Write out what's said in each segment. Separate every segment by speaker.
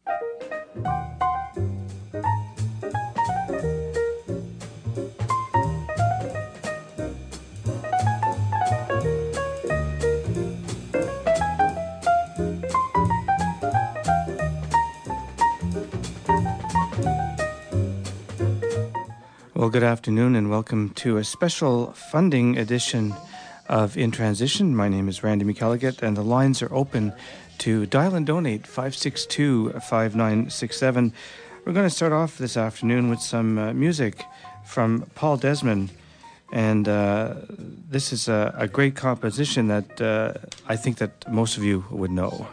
Speaker 1: Well, good afternoon and welcome to a special funding edition of In Transition. My name is Randy McElligott and the lines are open to dial and donate 562-5967. We're going to start off this afternoon with some music from Paul Desmond, and this is a great composition that I think that most of you would know.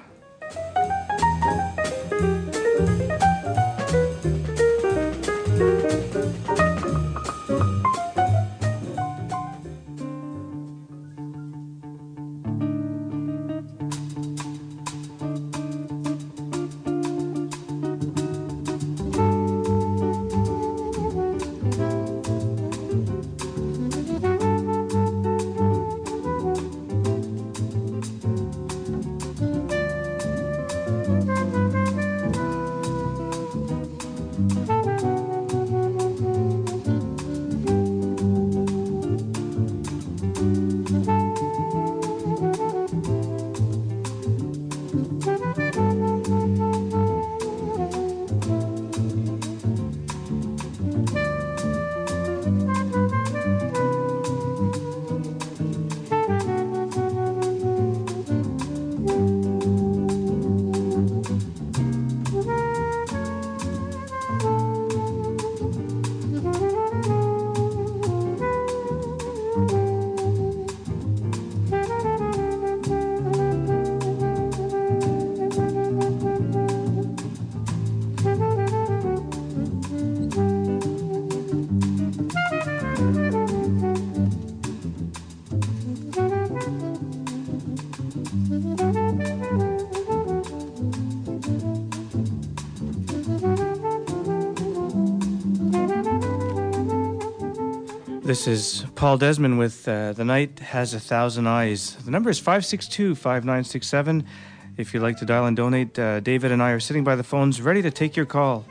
Speaker 1: This is Paul Desmond with The Night Has a Thousand Eyes. The number is 562-5967. If you'd like to dial and donate, David and I are sitting by the phones ready to take your call.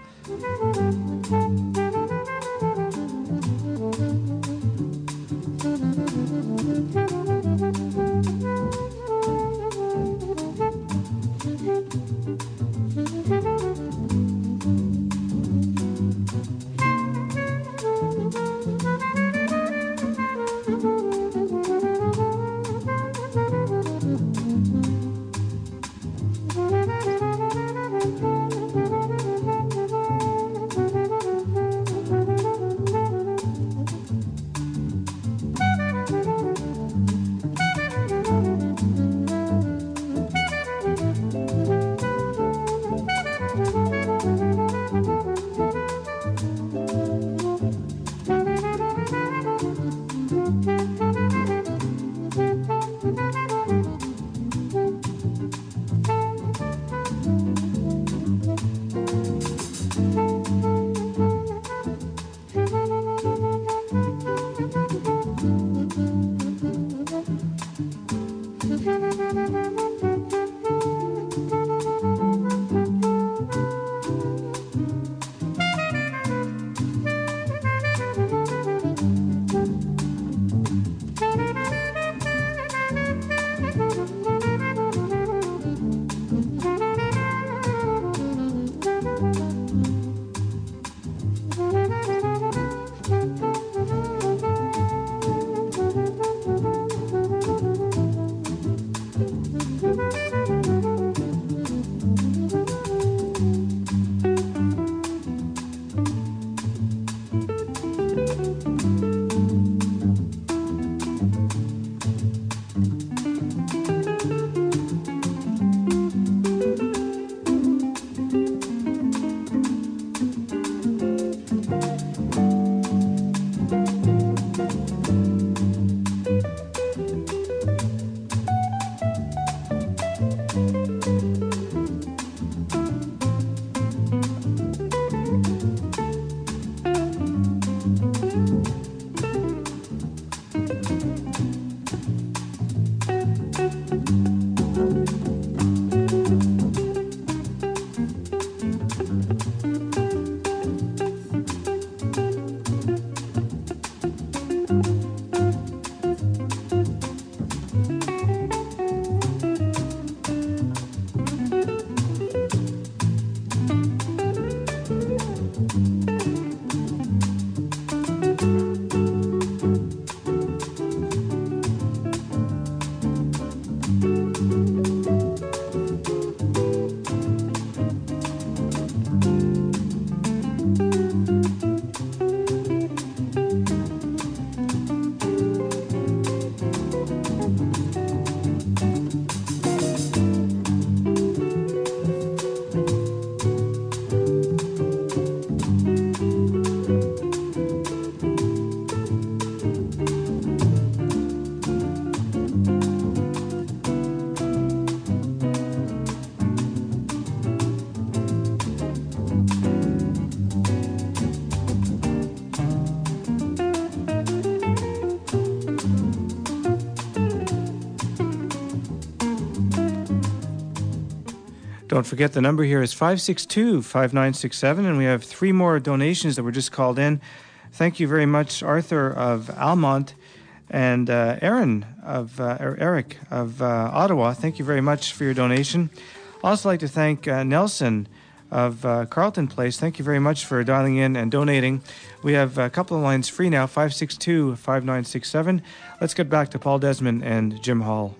Speaker 1: Don't forget the number here is 562-5967, and we have 3 more donations that were just called in. Thank you very much, Arthur of Almont, and Eric of Ottawa. Thank you very much for your donation. I'd also like to thank Nelson of Carlton Place. Thank you very much for dialing in and donating. We have a couple of lines free now, 562-5967. Let's get back to Paul Desmond and Jim Hall.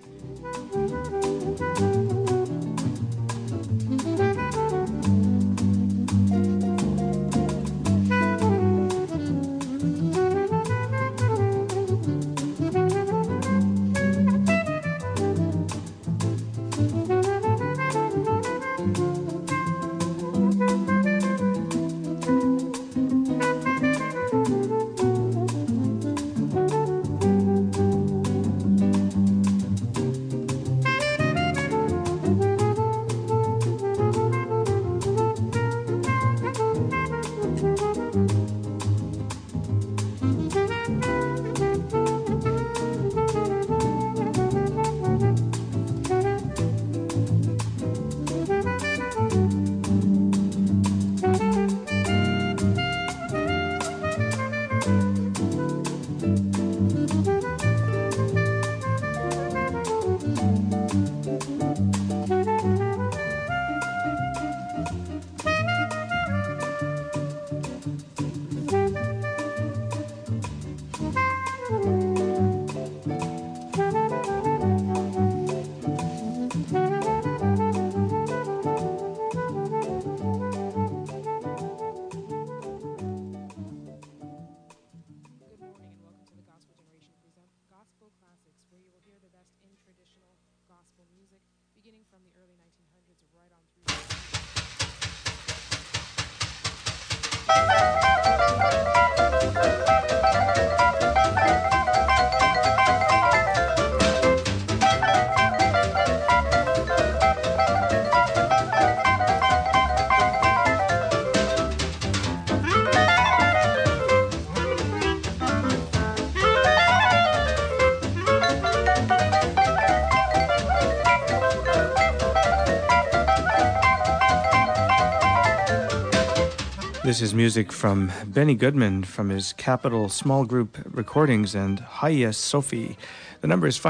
Speaker 1: This is music from Benny Goodman from his Capital Small Group Recordings and Hi Yes Sophie. The number is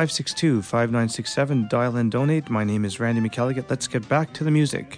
Speaker 1: 562-5967. Dial and donate. My name is Randy McElligott. Let's get back to the music.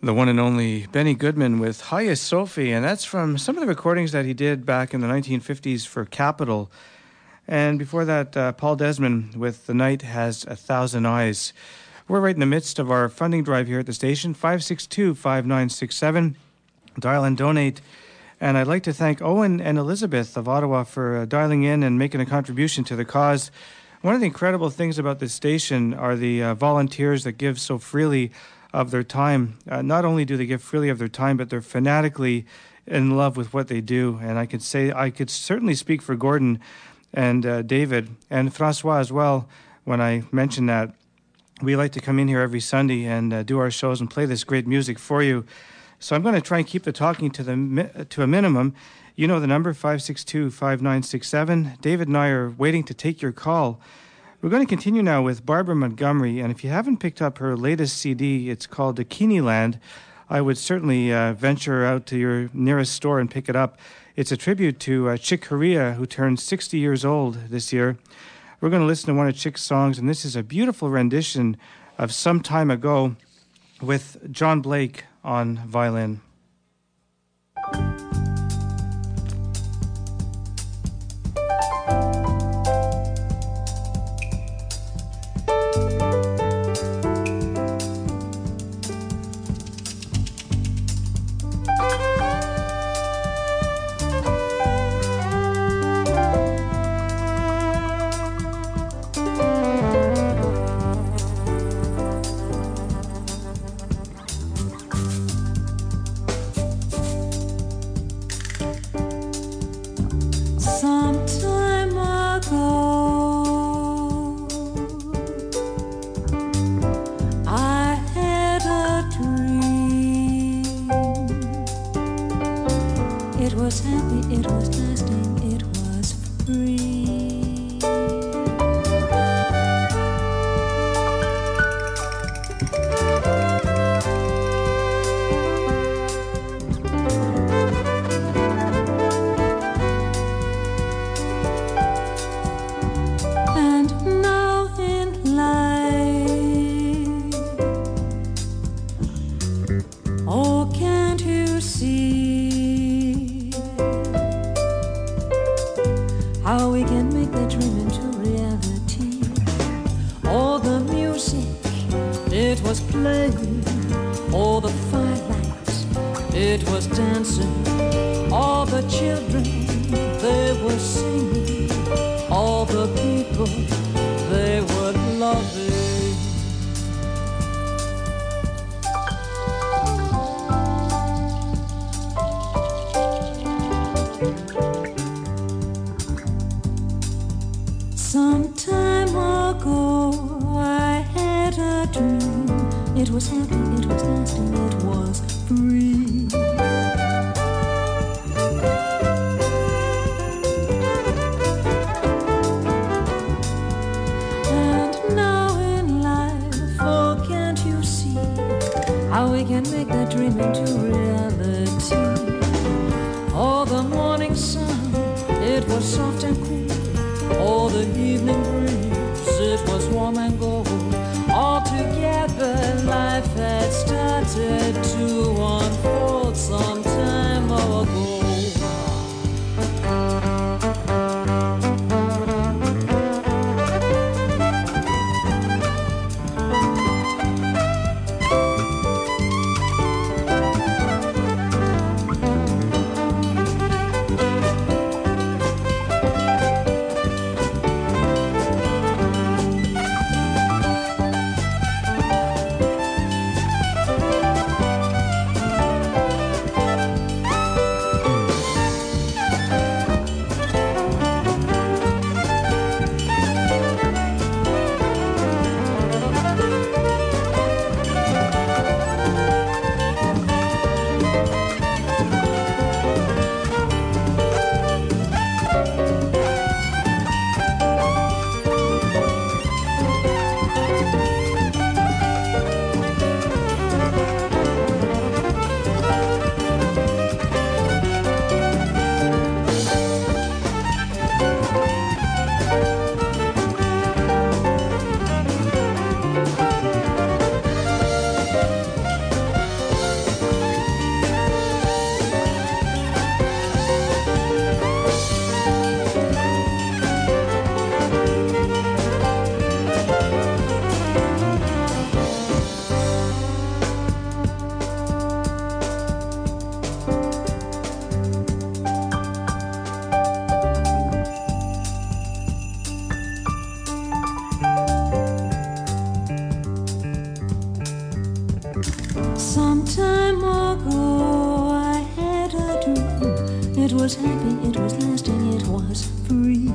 Speaker 1: The one and only Benny Goodman with Hiya Sophie, and that's from some of the recordings that he did back in the 1950s for Capitol. And before that, Paul Desmond with The Night Has a Thousand Eyes. We're right in the midst of our funding drive here at the station, 562-5967. Dial and donate. And I'd like to thank Owen and Elizabeth of Ottawa for dialing in and making a contribution to the cause. One of the incredible things about this station are the volunteers that give so freely of their time. Not only do they give freely of their time, but they're fanatically in love with what they do. And I could certainly speak for Gordon and David and Francois as well when I mention that. We like to come in here every Sunday and do our shows and play this great music for you. So I'm going to try and keep the talking to a minimum. You know the number, 562-5967. David and I are waiting to take your call. We're going to continue now with Barbara Montgomery, and if you haven't picked up her latest CD, it's called Dakini Land. I would certainly venture out to your nearest store and pick it up. It's a tribute to Chick Corea, who turned 60 years old this year. We're going to listen to one of Chick's songs, and this is a beautiful rendition of Some Time Ago with John Blake on violin.
Speaker 2: time ago I had a dream. It was happy, it was lasting, it was free.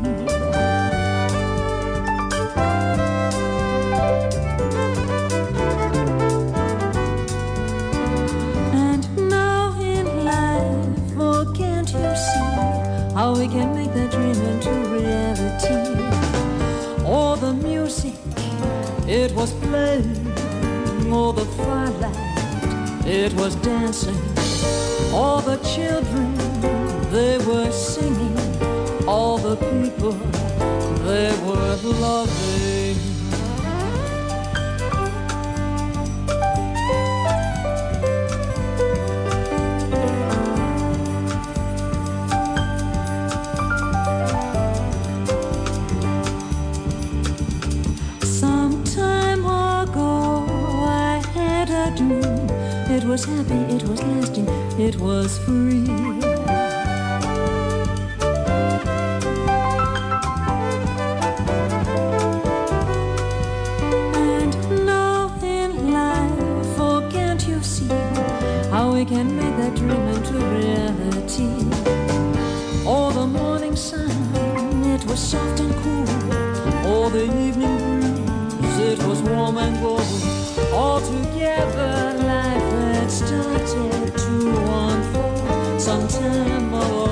Speaker 2: And now in life, oh, can't you see how we can make that dream into reality? Oh, the music, it was playing. Oh, the firelight, it was dancing. All the children, they were singing. All the people, they were loving. Some time ago I had a dream. It was happy, it was lasting, it was free. And now in life, oh, can't you see how we can make that dream into reality? Oh, the morning sun, it was soft and cool. Oh, the evening breeze, it was warm and cold. All together life had started to unfold some time ago.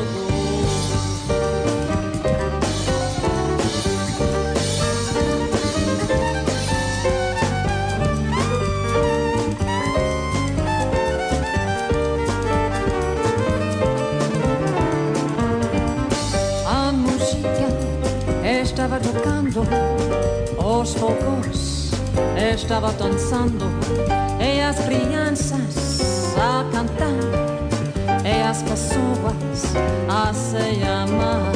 Speaker 2: A música estava tocando, os fogos estava dançando, e as crianças a cantar, e as pessoas a se amar.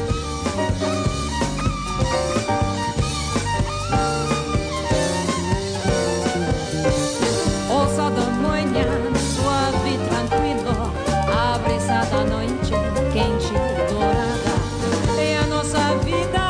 Speaker 2: O sol da manhã, suave e tranquilo, a brisa da noite, quente e dourada, e a nossa vida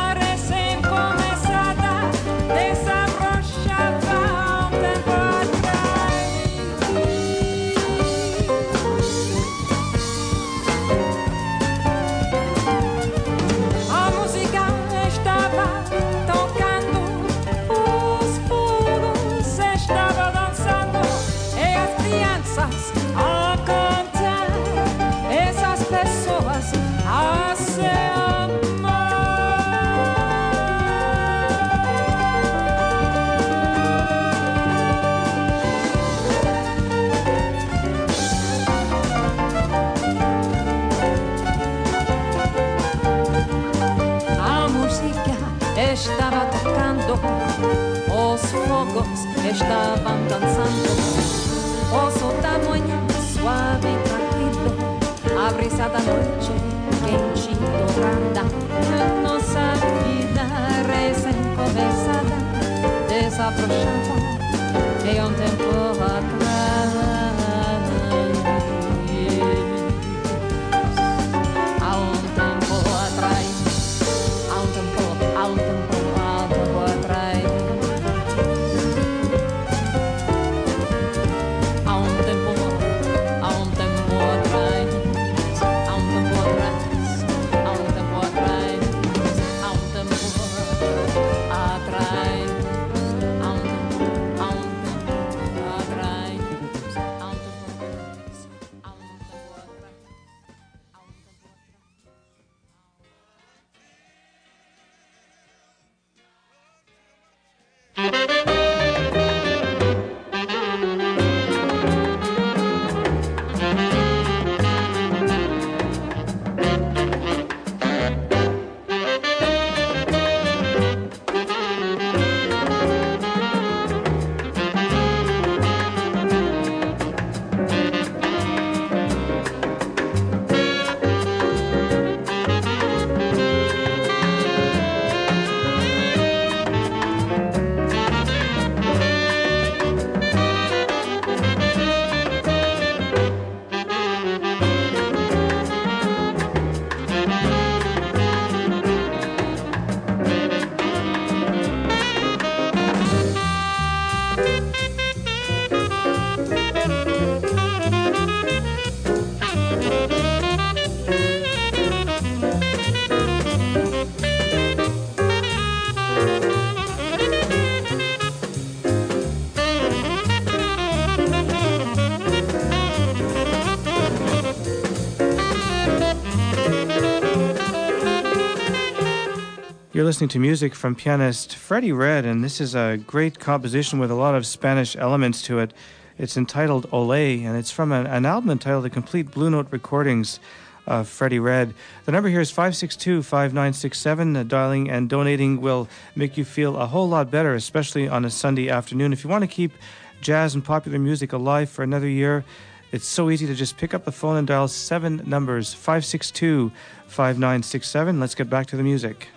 Speaker 2: estava tocando, os fogos estavam dançando, o sol da manhã suave e tranquilo, a brisa da noite quente e dourada, a nossa vida recém-começada desabrochava de um tempo atrás. Atrás.
Speaker 1: listening to music from pianist Freddie Redd, and this is a great composition with a lot of Spanish elements to it. It's entitled Olé, and it's from an album entitled The Complete Blue Note Recordings of Freddie Redd. The number here is 562-5967. Dialing and donating will make you feel a whole lot better, especially on a Sunday afternoon. If you want to keep jazz and popular music alive for another year, it's so easy to just pick up the phone and dial 7 numbers, 562-5967. Let's get back to the music.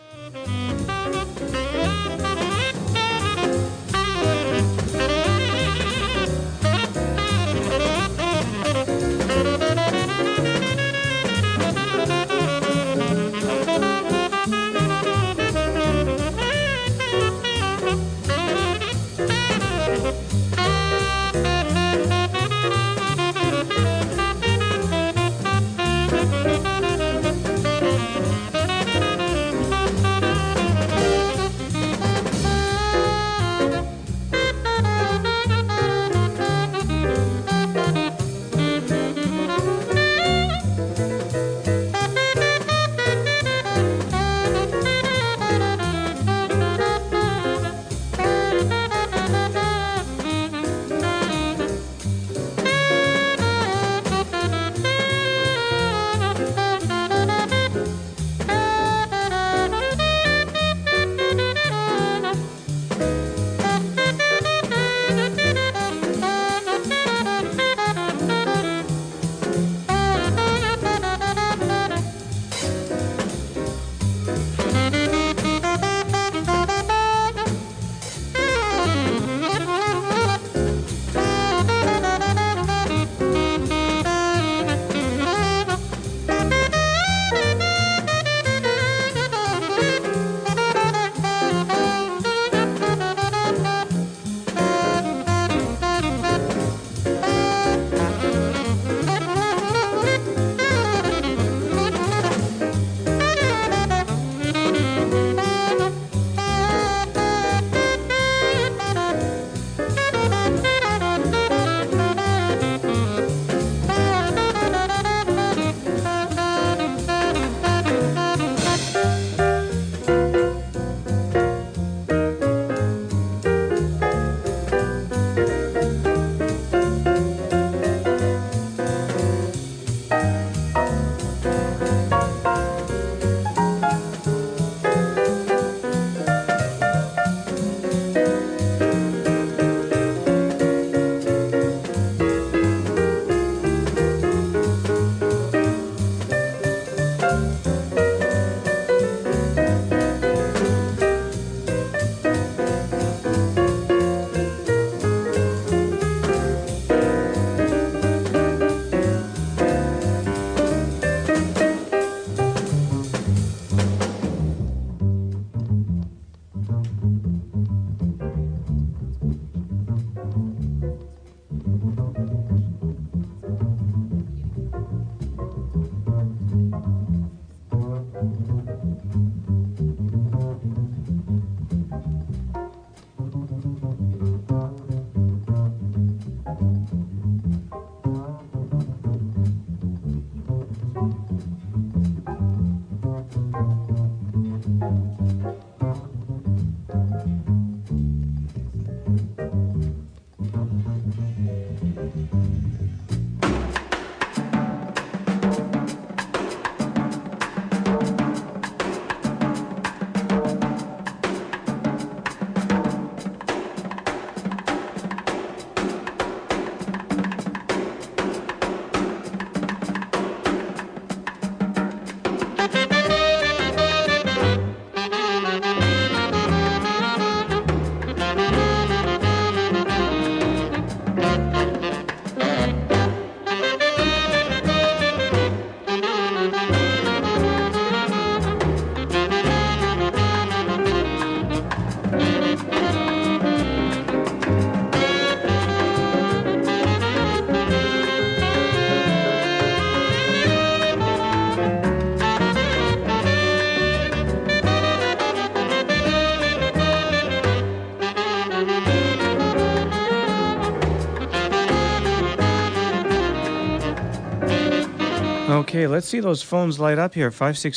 Speaker 1: Okay, let's see those phones light up here.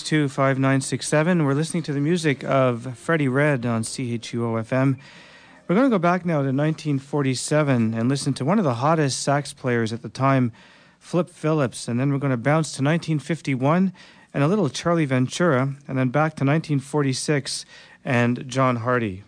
Speaker 1: 562-5967. We're listening to the music of Freddie Redd on CHUO-FM. We're going to go back now to 1947 and listen to one of the hottest sax players at the time, Flip Phillips. And then we're going to bounce to 1951 and a little Charlie Ventura, and then back to 1946 and John Hardy.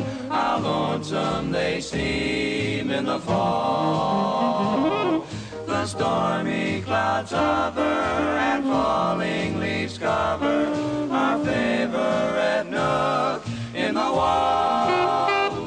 Speaker 3: lonesome they seem in the fall. The the stormy clouds hover and falling leaves cover our favorite nook in the wall.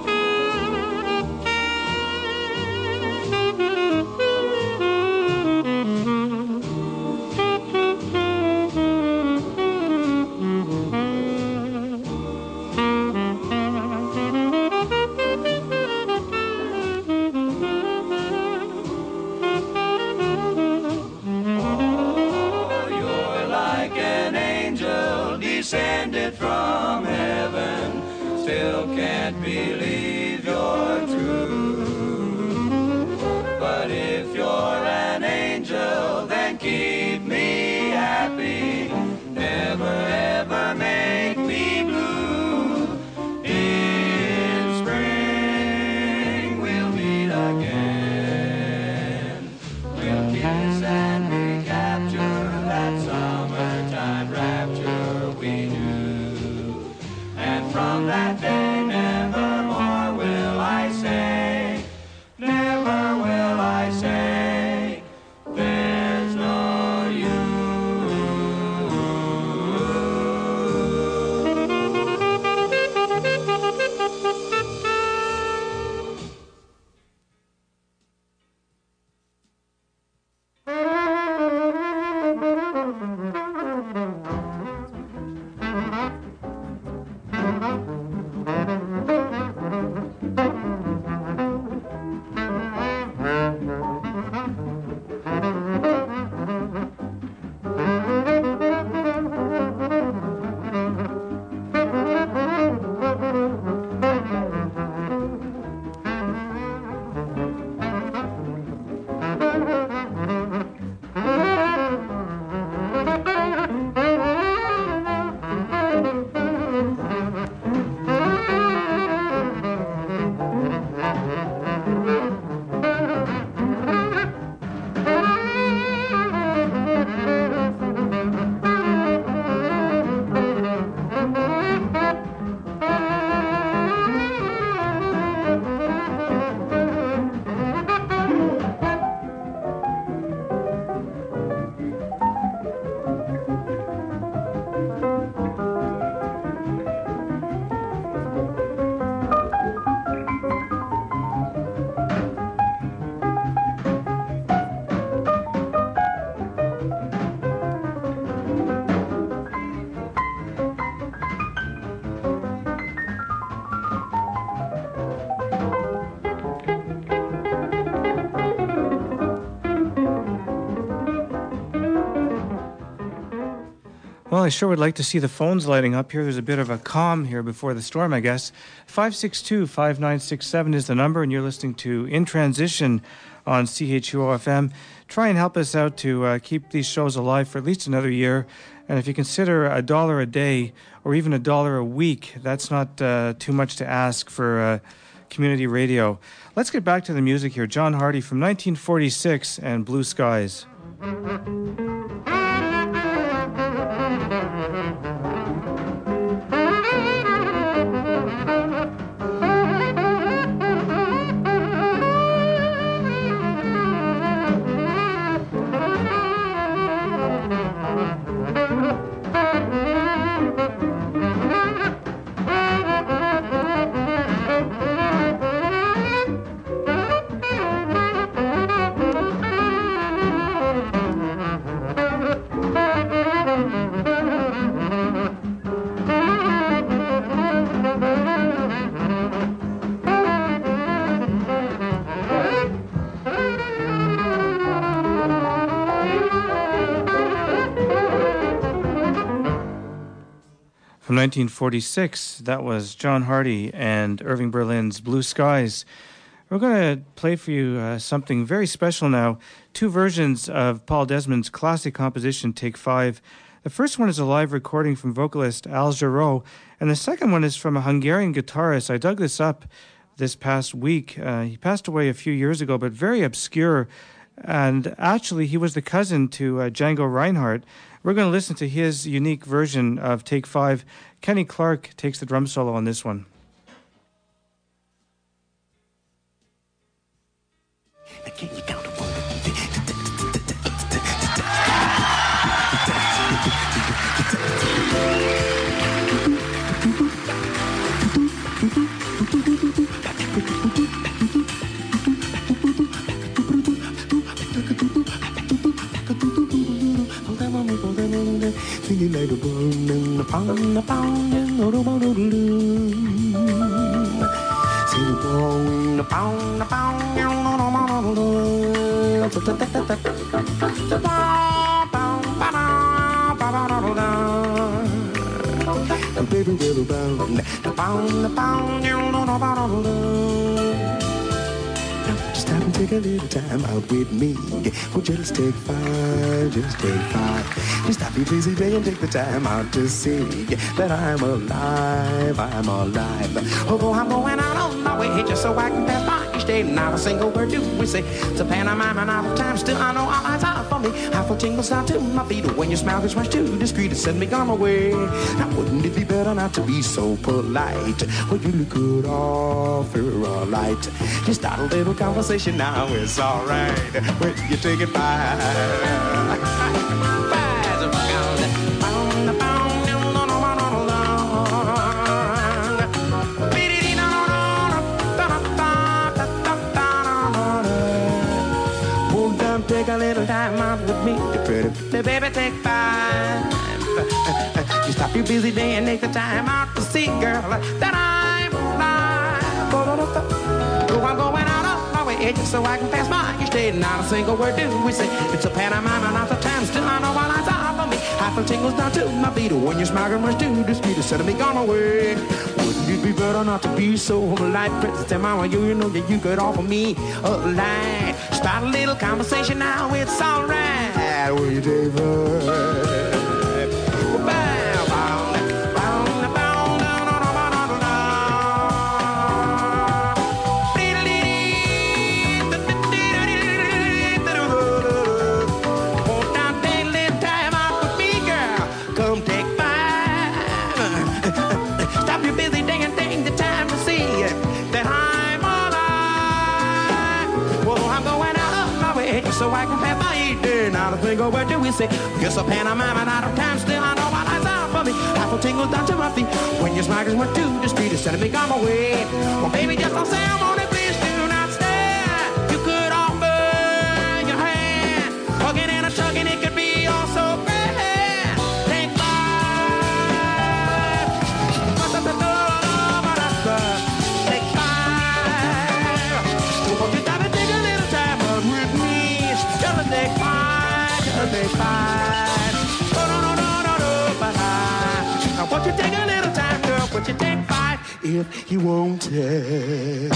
Speaker 3: Descended from heaven, still can't believe you're true. But if you're an angel, then keep me happy, never ever make me blue. In spring we'll meet again, we'll kiss and recapture that summertime rapture we knew. And from that day nevermore will I say, never will I say, there's no you.
Speaker 1: Well, I sure would like to see the phones lighting up here. There's a bit of a calm here before the storm, I guess. 562-5967 is the number, and you're listening to In Transition on CHUO-FM. Try and help us out to keep these shows alive for at least another year. And if you consider $1 a day or even $1 a week, that's not too much to ask for community radio. Let's get back to the music here. John Hardy from 1946 and Blue Skies. From 1946, that was John Hardy and Irving Berlin's Blue Skies. We're going to play for you something very special now. Two versions of Paul Desmond's classic composition, Take 5. The first one is a live recording from vocalist Al Jarreau, and the second one is from a Hungarian guitarist. I dug this up this past week. He passed away a few years ago, but very obscure. And actually, he was the cousin to Django Reinhardt. We're going to listen to his unique version of Take 5. Kenny Clark takes the drum solo on this one.
Speaker 4: Can you count to 1, 2, 3? Just stop and take a little time out with me. Well, just take five, just take five. Just stop your busy day and take the time out to see that I'm alive, I'm alive. Although I'm going out on my way just so I can pass by each day. Not a single word do we say. It's a pantomime and out of time. Still I know all eyes are for me. I feel tingles down to my feet. When your smile gets much too discreet, it send me on my way. Now wouldn't it be better not to be so polite? Well, you look good off your light. Just start a little conversation now, it's alright. When you take it by. Take a little time out with me, pretty baby, take five. You stop your busy day and take the time out to see, girl, that I'm alive. Oh, I'm going out of my way just so I can pass by each day. Not a single word do we say. It's a pantomime and not the time. Still I know all eyes are for me. I feel tingles down to my feet. When you're smiling much too discreet, instead of me gone away. Wouldn't it be better not to be so polite? Princess and mama, you know that you could offer me a light. Start a little conversation now, it's alright. Will you take so I can pass my eating. Not a single word do we say. Guess a pantomime and out of time. Still I know what eyes are for me. I feel tingles down to my feet. When your smile went to the street, instead of me on my way. Well, baby, just don't say I'm on it. Please do not stare. You could offer your hand. Hugging and a chugging, it could be all so grand. Take five. Take five. Won't you stop and take a little time out with me? Just take five, just take five. Oh, no, but now won't you take a little time, girl? Won't you take five if you won't take?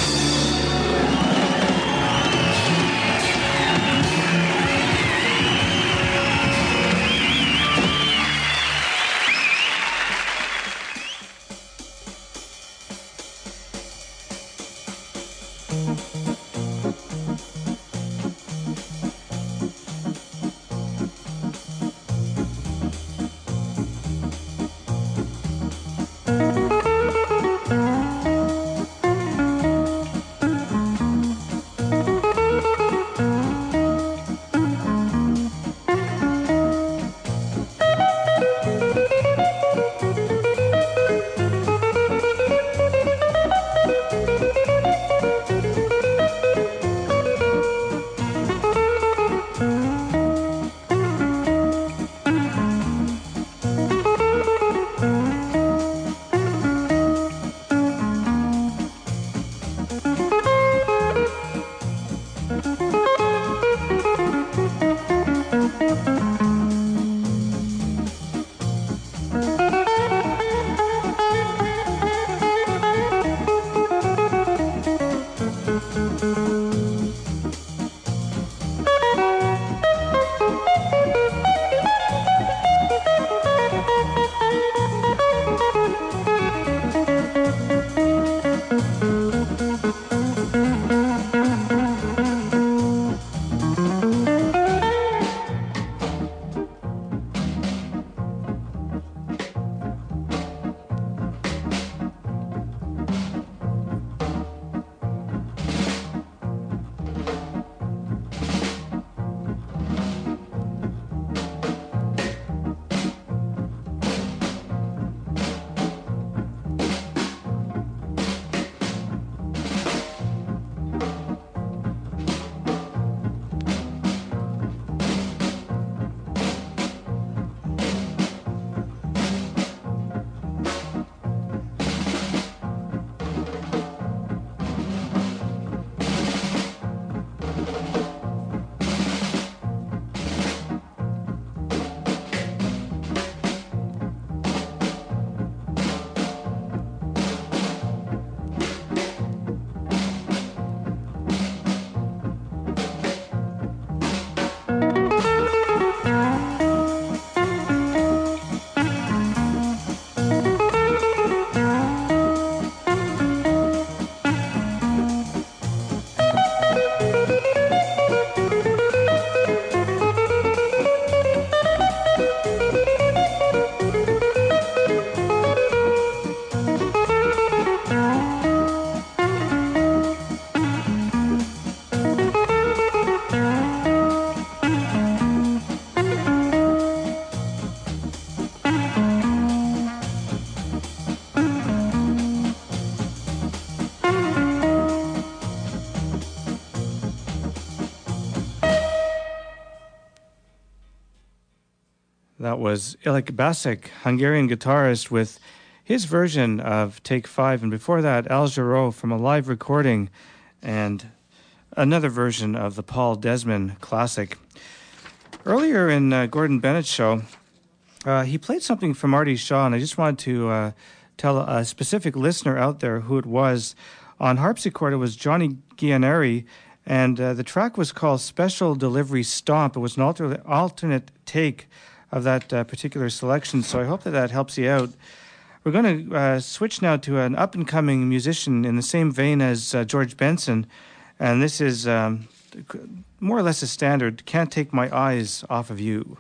Speaker 1: That was Ilik Basic, Hungarian guitarist, with his version of Take 5. And before that, Al Jarreau from a live recording and another version of the Paul Desmond classic. Earlier in Gordon Bennett's show, he played something from Artie Shaw, and I just wanted to tell a specific listener out there who it was. On harpsichord, it was Johnny Guianeri, and the track was called Special Delivery Stomp. It was an alternate take of that particular selection, so I hope that helps you out. We're going to switch now to an up-and-coming musician in the same vein as George Benson, and this is more or less a standard, Can't Take My Eyes Off of You.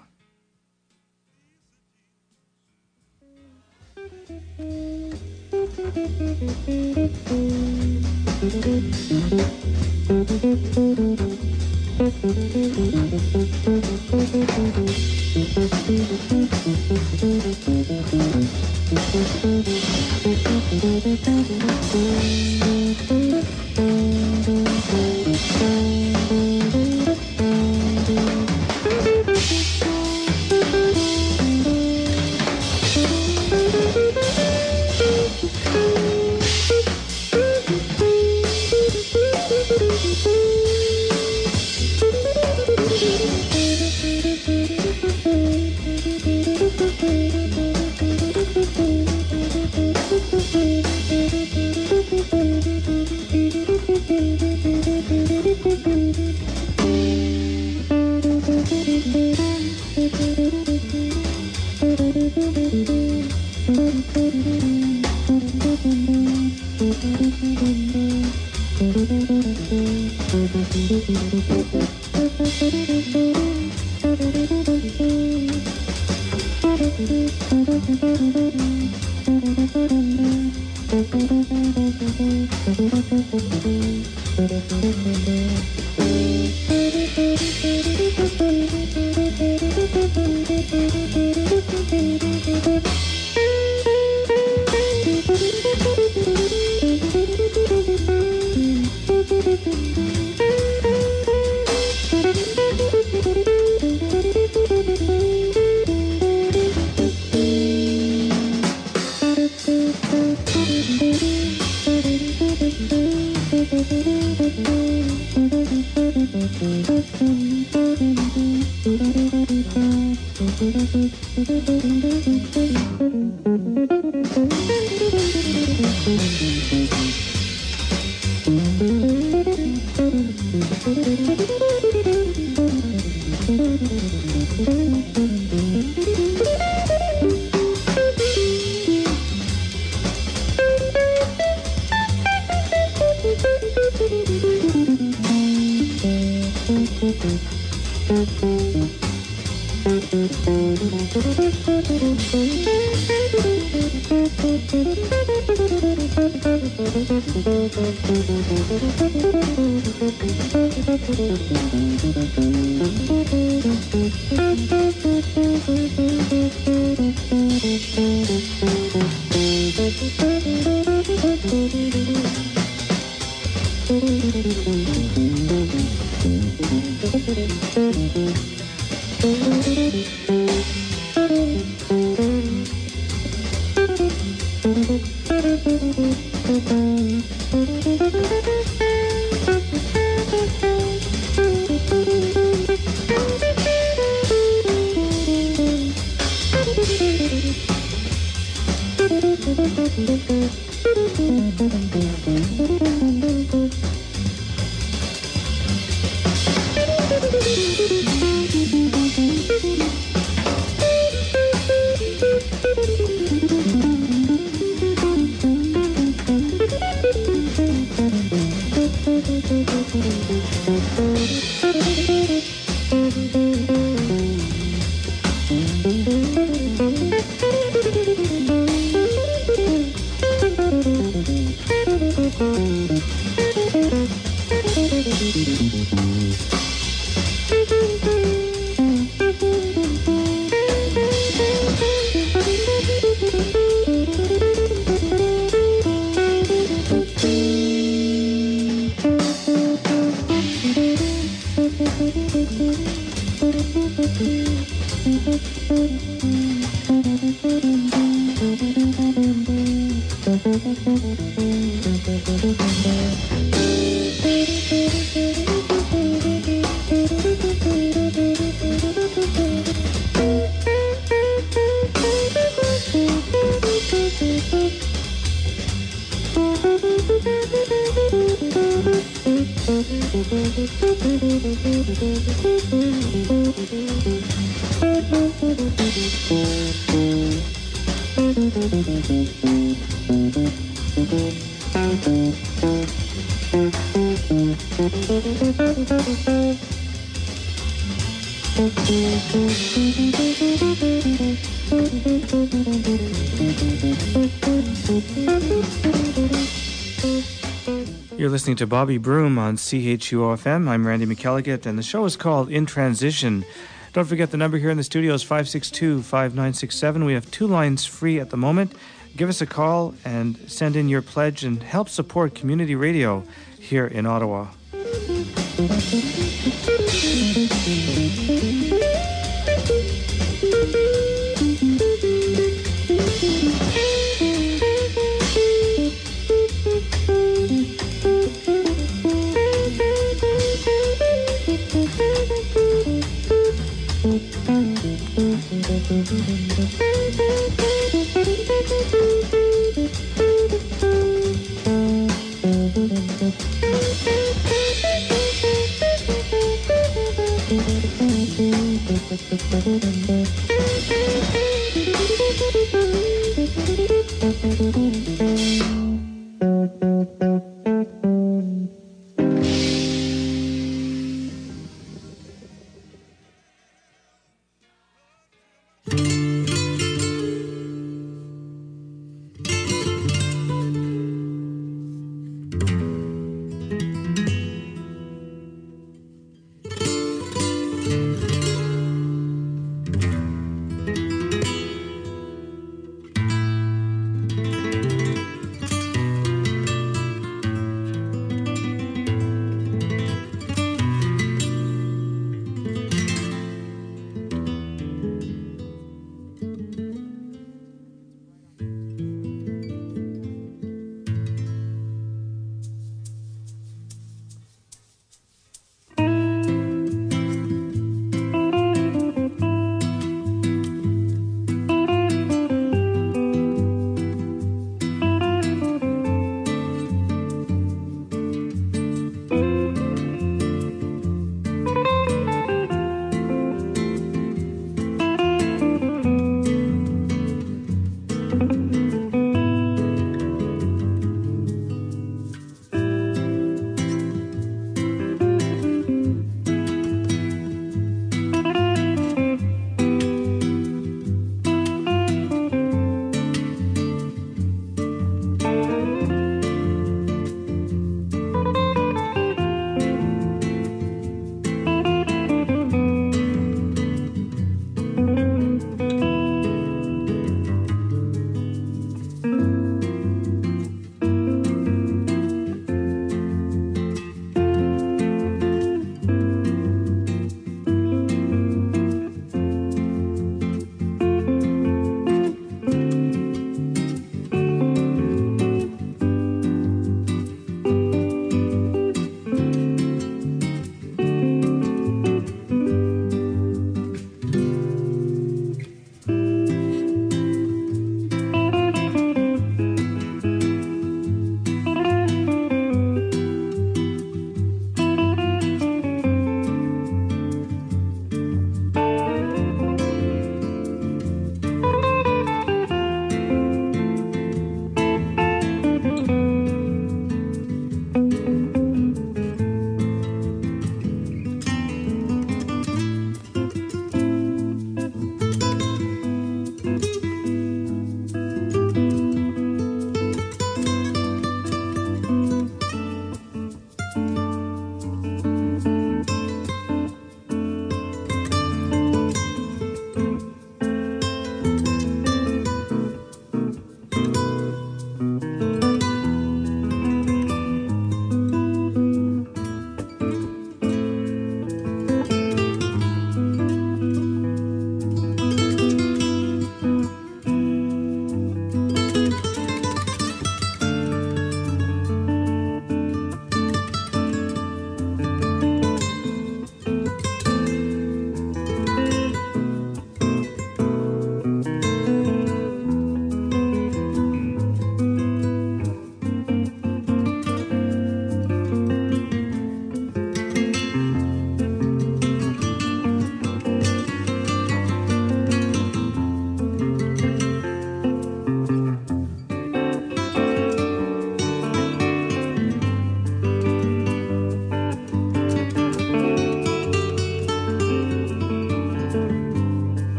Speaker 1: You're listening to Bobby Broom on CHUO-FM. I'm Randy McElligott, and the show is called In Transition. Don't forget the number here in the studio is 562-5967. We have 2 lines free at the moment. Give us a call and send in your pledge and help support community radio here in Ottawa.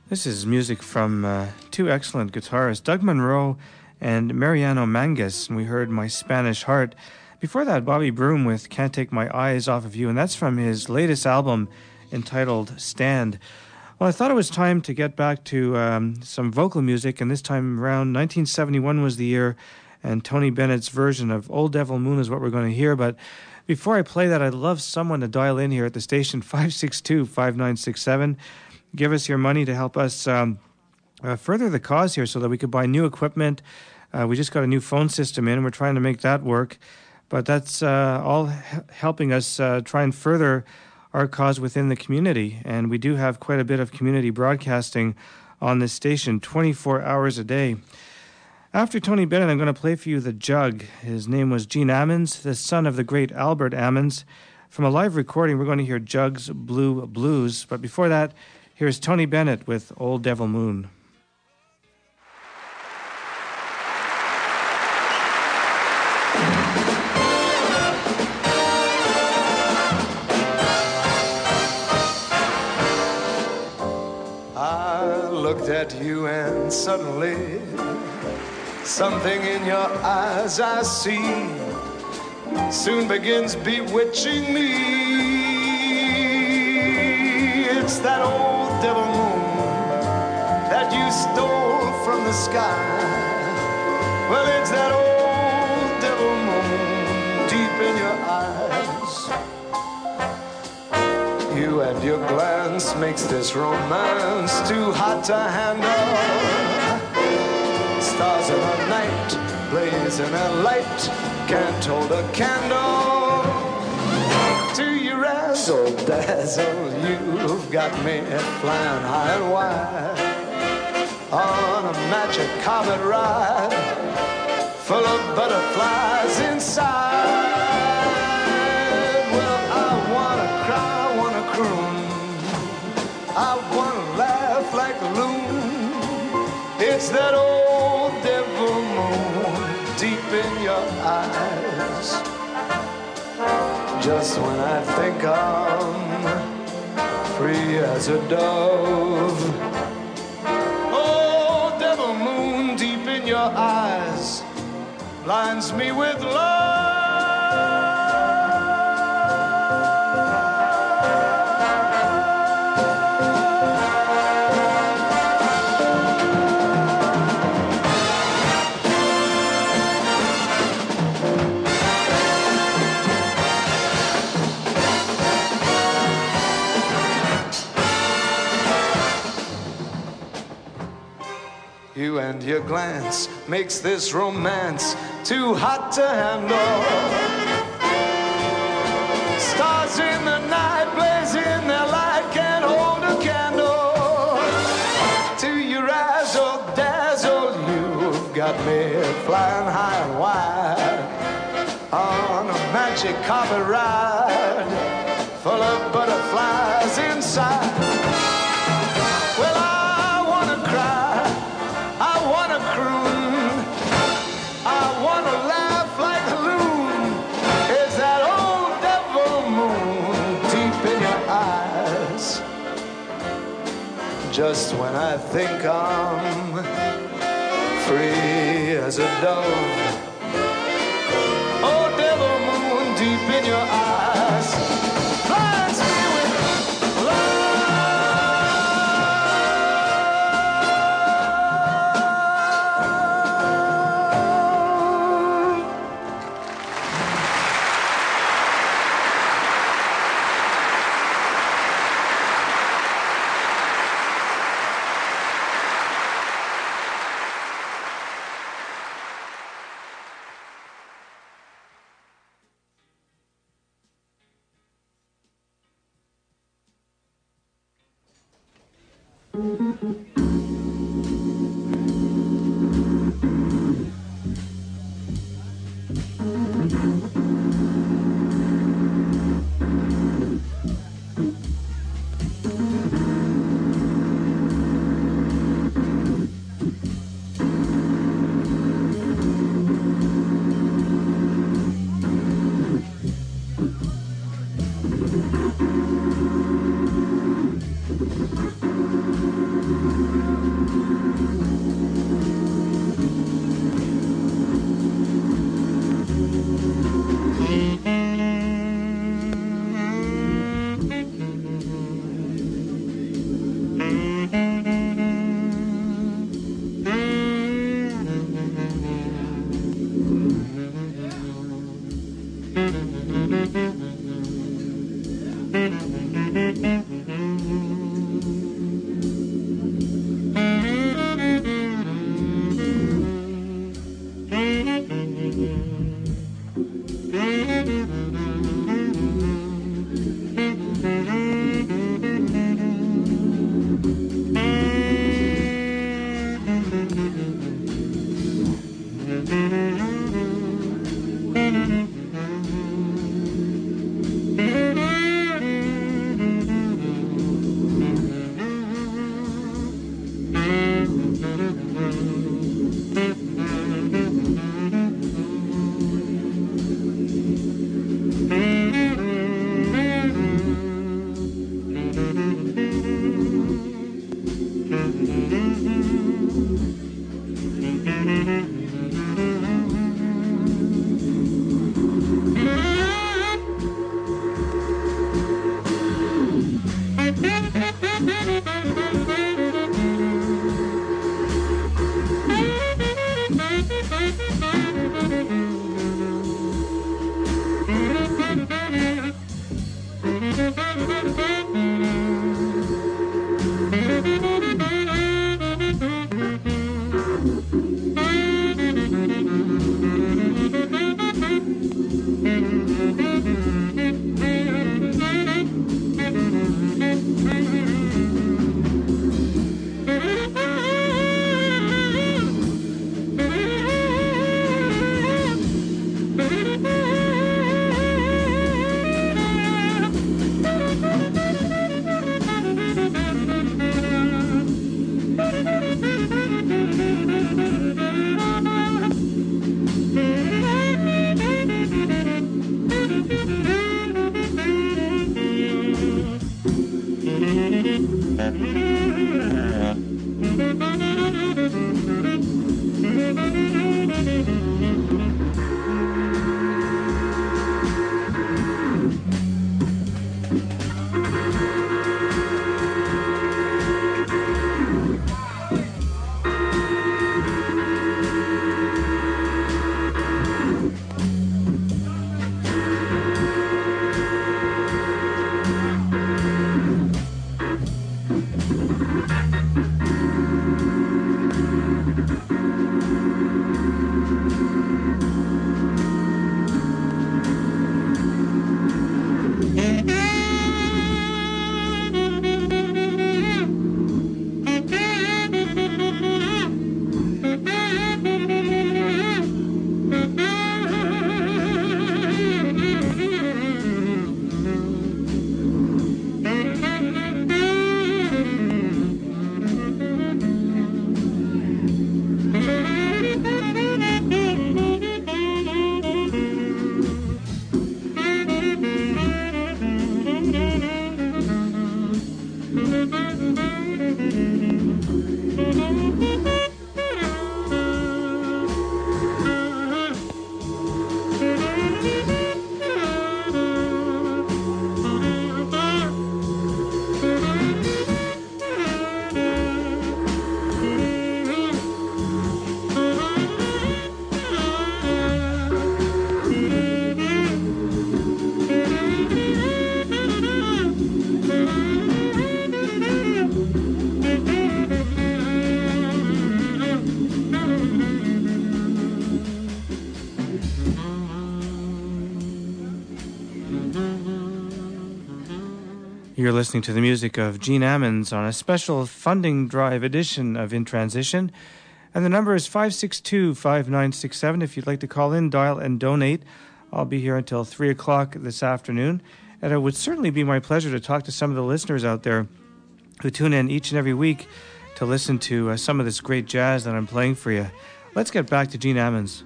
Speaker 1: This is music from two excellent guitarists, Doug Monroe and Mariano Mangus, and we heard My Spanish Heart. Before that, Bobby Broom with Can't Take My Eyes Off of You, and that's from his latest album entitled Stand. Well, I thought it was time to get back to some vocal music, and this time around 1971 was the year, and Tony Bennett's version of Old Devil Moon is what we're going to hear. But before I play that, I'd love someone to dial in here at the station, 562-5967. Give us your money to help us further the cause here so that we could buy new equipment. We just got a new phone system in. We're trying to make that work. But that's all helping us try and further our cause within the community. And we do have quite a bit of community broadcasting on this station 24 hours a day. After Tony Bennett, I'm going to play for you The Jug. His name was Gene Ammons, the son of the great Albert Ammons. From a live recording, we're going to hear Jug's Blue Blues. But before that, here's Tony Bennett with Old Devil Moon.
Speaker 5: I looked at you and suddenly something in your eyes I see soon begins bewitching me. It's that old devil moon that you stole from the sky. Well, it's that old devil moon deep in your eyes. You and your glance makes this romance too hot to handle. Stars in the night, blazing a light, can't hold a candle to your razzle dazzle. You've got me flying high and wide on a magic carpet ride full of butterflies inside. Well, I wanna cry, wanna croon, I wanna laugh like a loon. It's that old devil moon deep in your eyes. Just when I think I'm free as a dove, oh, devil moon deep in your eyes blinds me with love. You and your glance makes this romance too hot to handle. Stars in the night blazing their light, can't hold a candle to your razzle dazzle. You've got me flying high and wide on a magic carpet ride full of butterflies inside. Well, I wanna cry, I wanna croon, I wanna laugh like a loon. It's that old devil moon deep in your eyes. Just when I think I'm free as a dove, oh, devil moon deep in your eyes blinds me with love.
Speaker 1: You're listening to the music of Gene Ammons on a special funding drive edition of In Transition. And the number is 562-5967. If you'd like to call in, dial, and donate. I'll be here until 3 o'clock this afternoon. And it would certainly be my pleasure to talk to some of the listeners out there who tune in each and every week to listen to some of this great jazz that I'm playing for you. Let's get back to Gene Ammons.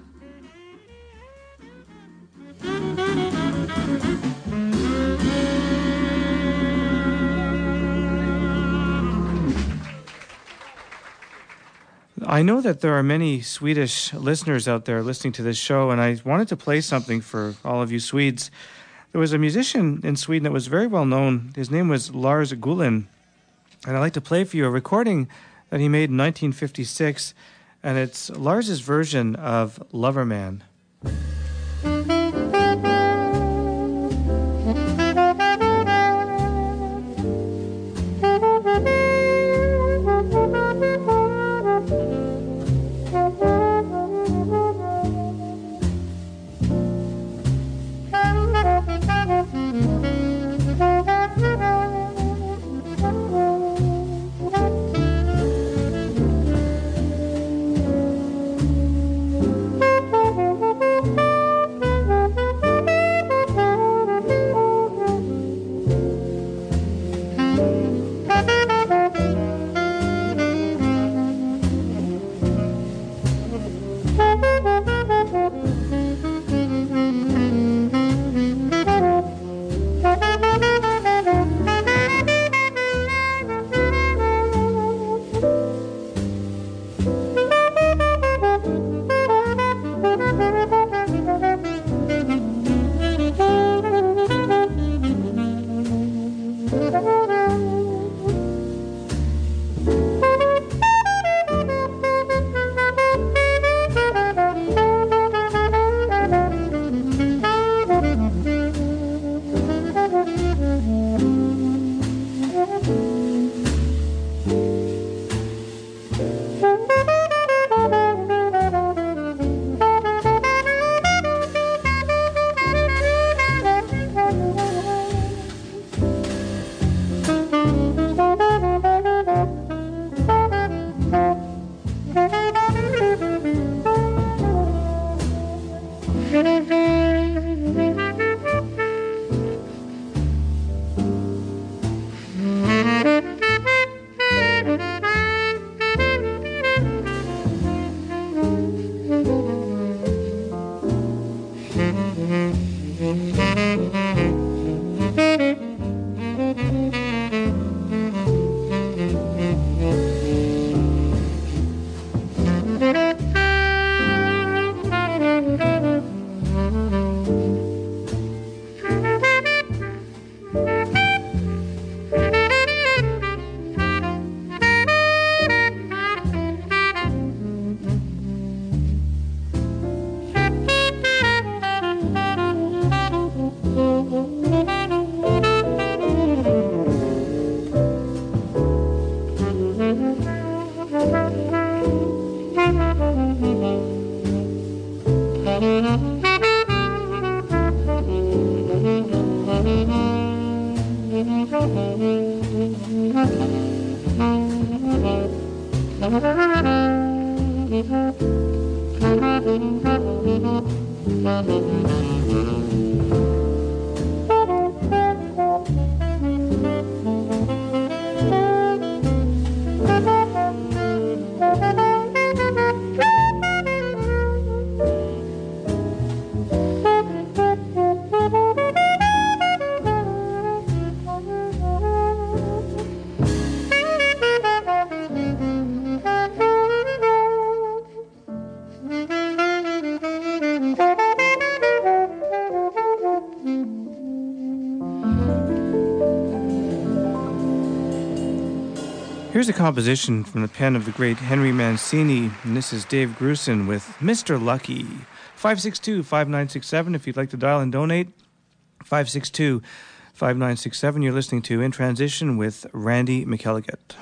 Speaker 1: I know that there are many Swedish listeners out there listening to this show, and I wanted to play something for all of you Swedes. There was a musician in Sweden that was very well known. His name was Lars Gullin, and I'd like to play for you a recording that he made in 1956, and it's Lars's version of Loverman. Here's a composition from the pen of the great Henry Mancini, and this is Dave Grusin with Mr. Lucky. 562-5967 if you'd like to dial and donate. 562-5967. You're listening to In Transition with Randy McElligott.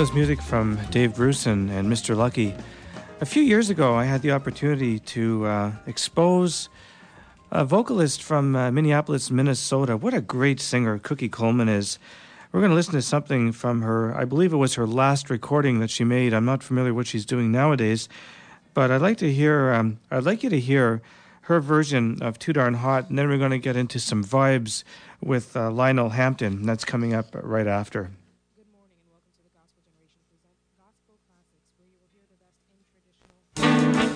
Speaker 1: was music from Dave Grusin and Mr. Lucky. A few years ago, I had the opportunity to expose a vocalist from Minneapolis, Minnesota. What a great singer Cookie Coleman is. We're going to listen to something from her. I believe it was her last recording that she made. I'm not familiar what she's doing nowadays, but I'd like to hear. I'd like you to hear her version of Too Darn Hot, and then we're going to get into some vibes with Lionel Hampton. That's coming up right after.
Speaker 6: Good morning and welcome to the Gospel Generation present Gospel Classics, where you will hear the best in traditional.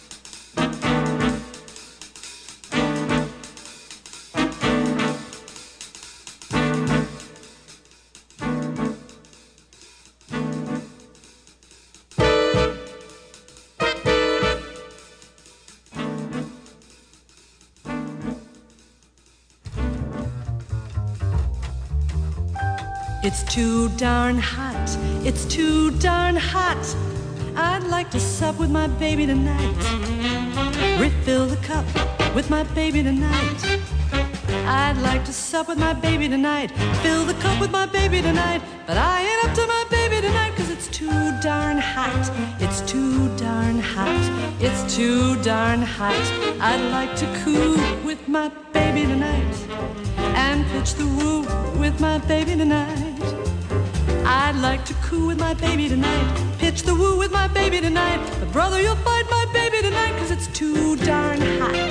Speaker 2: It's too darn hot, it's too darn hot. I'd like to sup with my baby tonight. Refill the cup with my baby tonight. I'd like to sup with my baby tonight. Fill the cup with my baby tonight. But I ain't up to my baby tonight, 'cause it's too darn hot. It's too darn hot. It's too darn hot. I'd like to coo with my baby tonight and pitch the woo with my baby tonight. I'd like to coo with my baby tonight, pitch the woo with my baby tonight. But brother, you'll fight my baby tonight, 'cause it's too darn hot.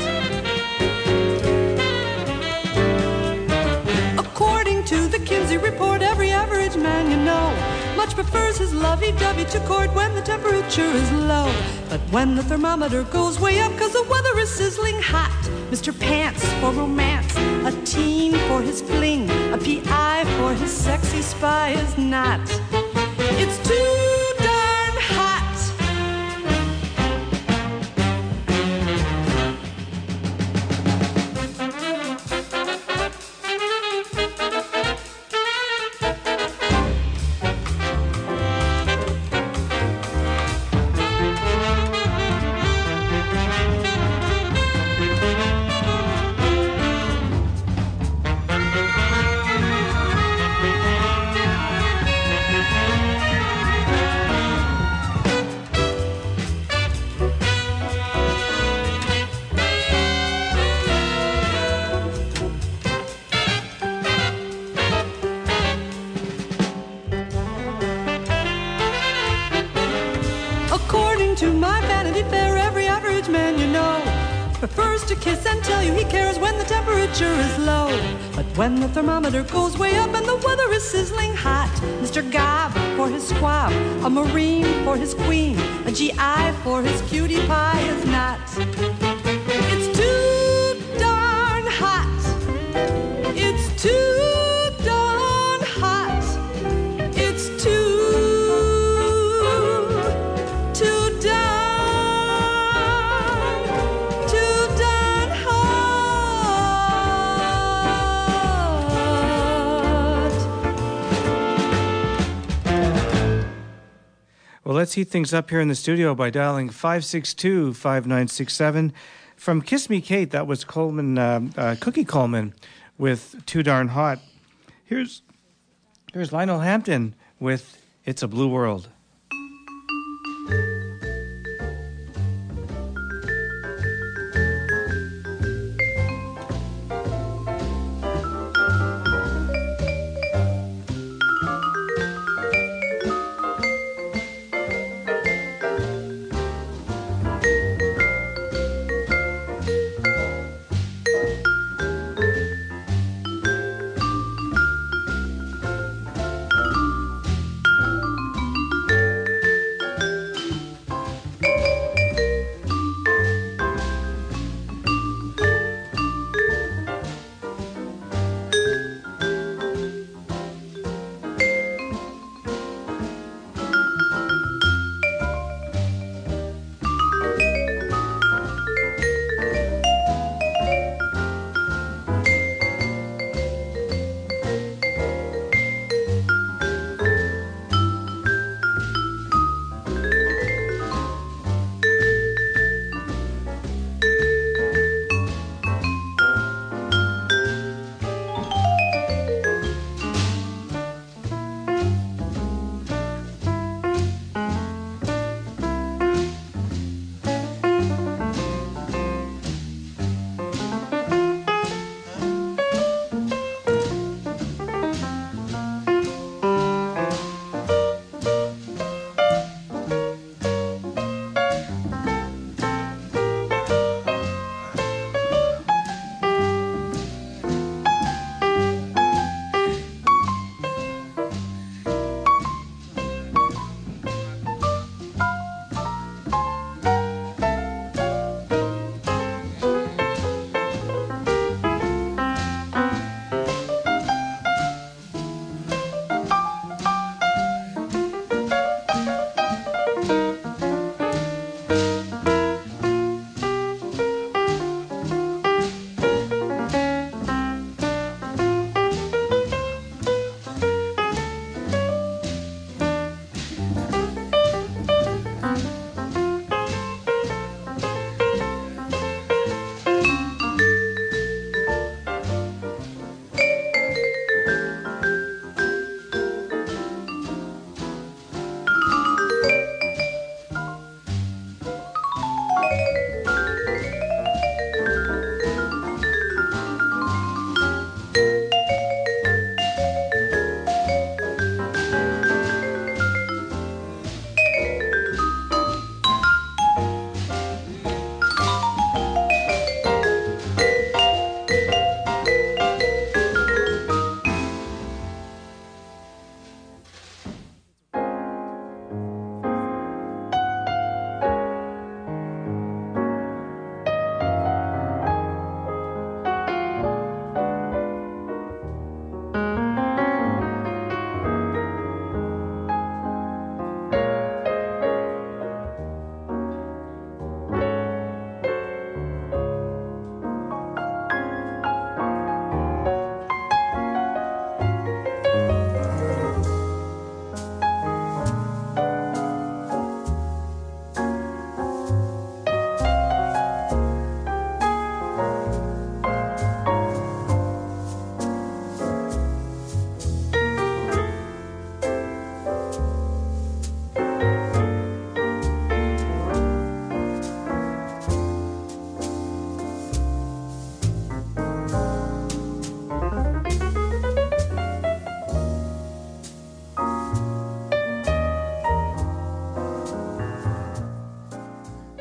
Speaker 2: According to the Kinsey report, every average man you know much prefers his lovey-dovey to court when the temperature is low. But when the thermometer goes way up 'cause the weather is sizzling hot, Mr. Pants for romance, a teen for his fling, a PI for his sexy spy is not. It's too darn hot. Prefers to kiss and tell you he cares when the temperature is low. But when the thermometer goes way up and the weather is sizzling hot, Mr. Gob for his squab, a Marine for his queen, a GI for his cutie pie is not. It's too darn hot. It's too darn hot. It's too darn.
Speaker 1: Well, let's heat things up here in the studio by dialing 562-5967. From Kiss Me Kate, that was Cookie Coleman with Too Darn Hot. Here's Lionel Hampton with It's a Blue World.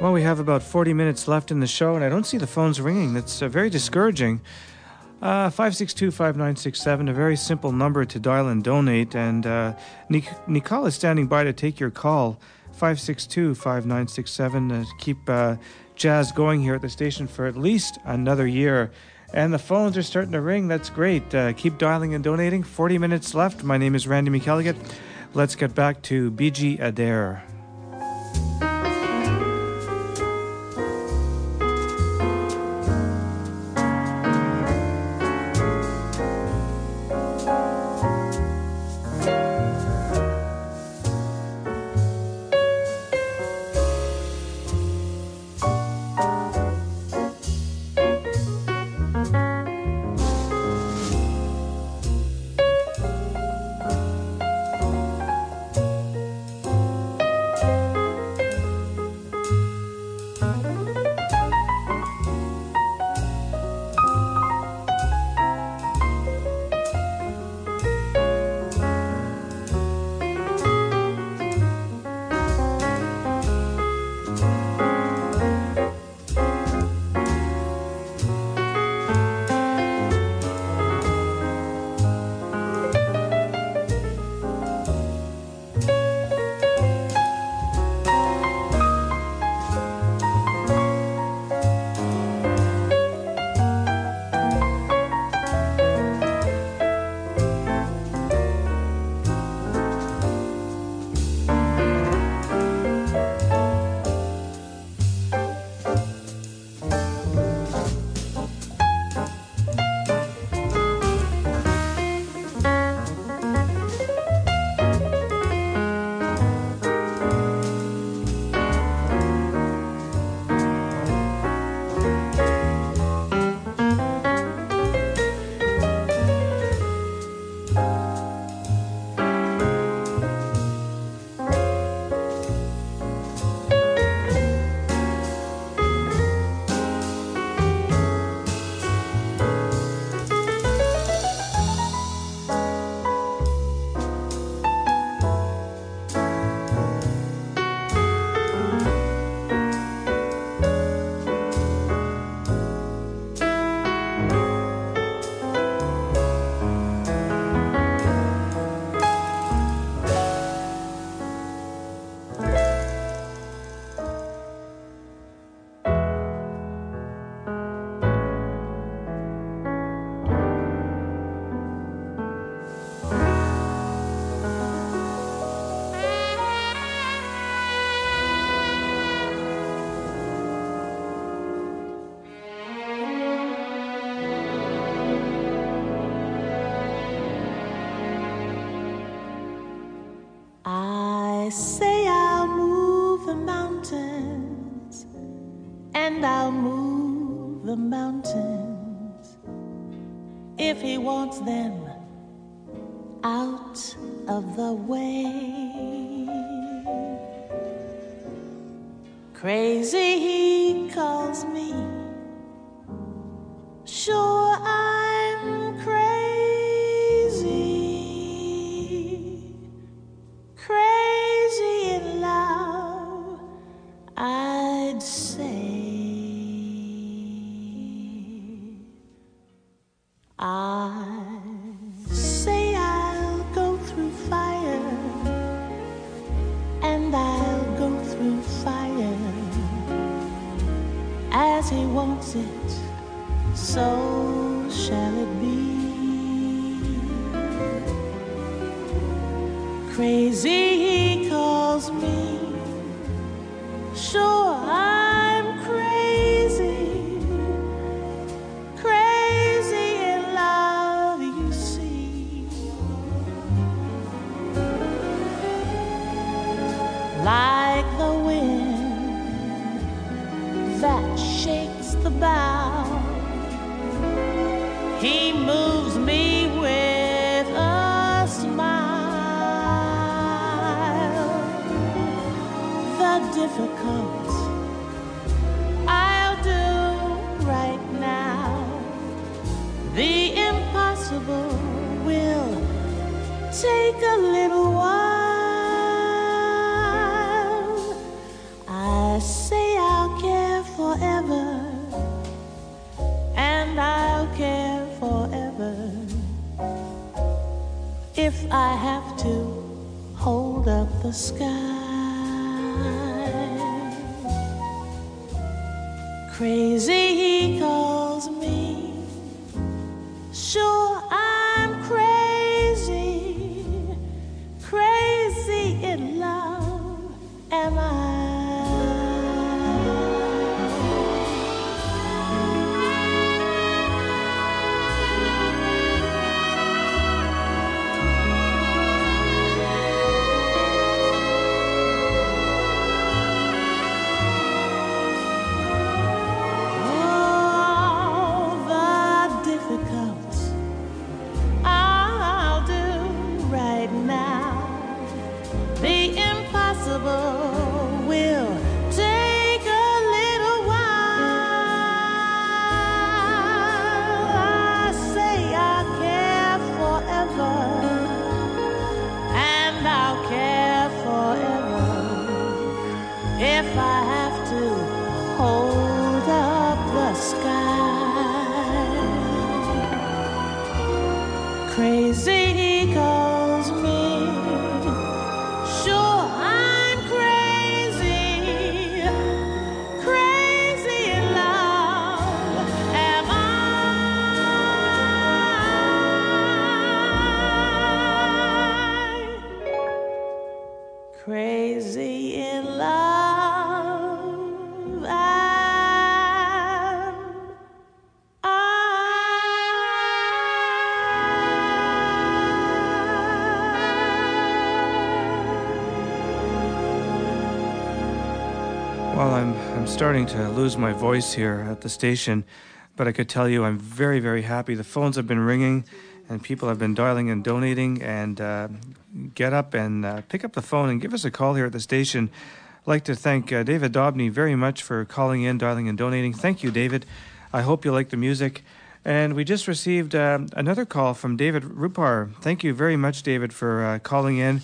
Speaker 1: Well, we have about 40 minutes left in the show, and I don't see the phones ringing. That's very discouraging. 562-5967, a very simple number to dial and donate. And Nicole is standing by to take your call. 562-5967 to keep jazz going here at the station for at least another year. And the phones are starting to ring. That's great. Keep dialing and donating. 40 minutes left. My name is Randy McElligott. Let's get back to B.G. Adair.
Speaker 2: I say I'll move the mountains, and I'll move the mountains if he wants them out of the way. Crazy he calls me, sure I'm crazy, crazy in love, I'd say. I say I'll go through fire, and I'll go through fire as he wants it, so shall it be. Crazy he calls me, sure I'm crazy, crazy in love, you see. Like the wind that shakes the bough, he moves me with a smile. The difficult I'll do right now, the impossible will take a little while. I say I'll if I have to hold up the sky. Crazy he calls me. Sure, I'm crazy, crazy in love, am I? Will take a little while. I say I'll care forever, and I'll care forever if I have to hold up the sky. Crazy he calls me. Sure, I'm crazy, crazy in love, am I? Crazy in love, am I?
Speaker 1: Well, I'm starting to lose my voice here at the station, but I could tell you I'm very, very happy. The phones have been ringing, and people have been dialing and donating, and get up and pick up the phone and give us a call here at the station. I'd like to thank David Dobney very much for calling in, dialing and donating. Thank you, David. I hope you like the music. And we just received another call from David Rupar. Thank you very much, David, for calling in.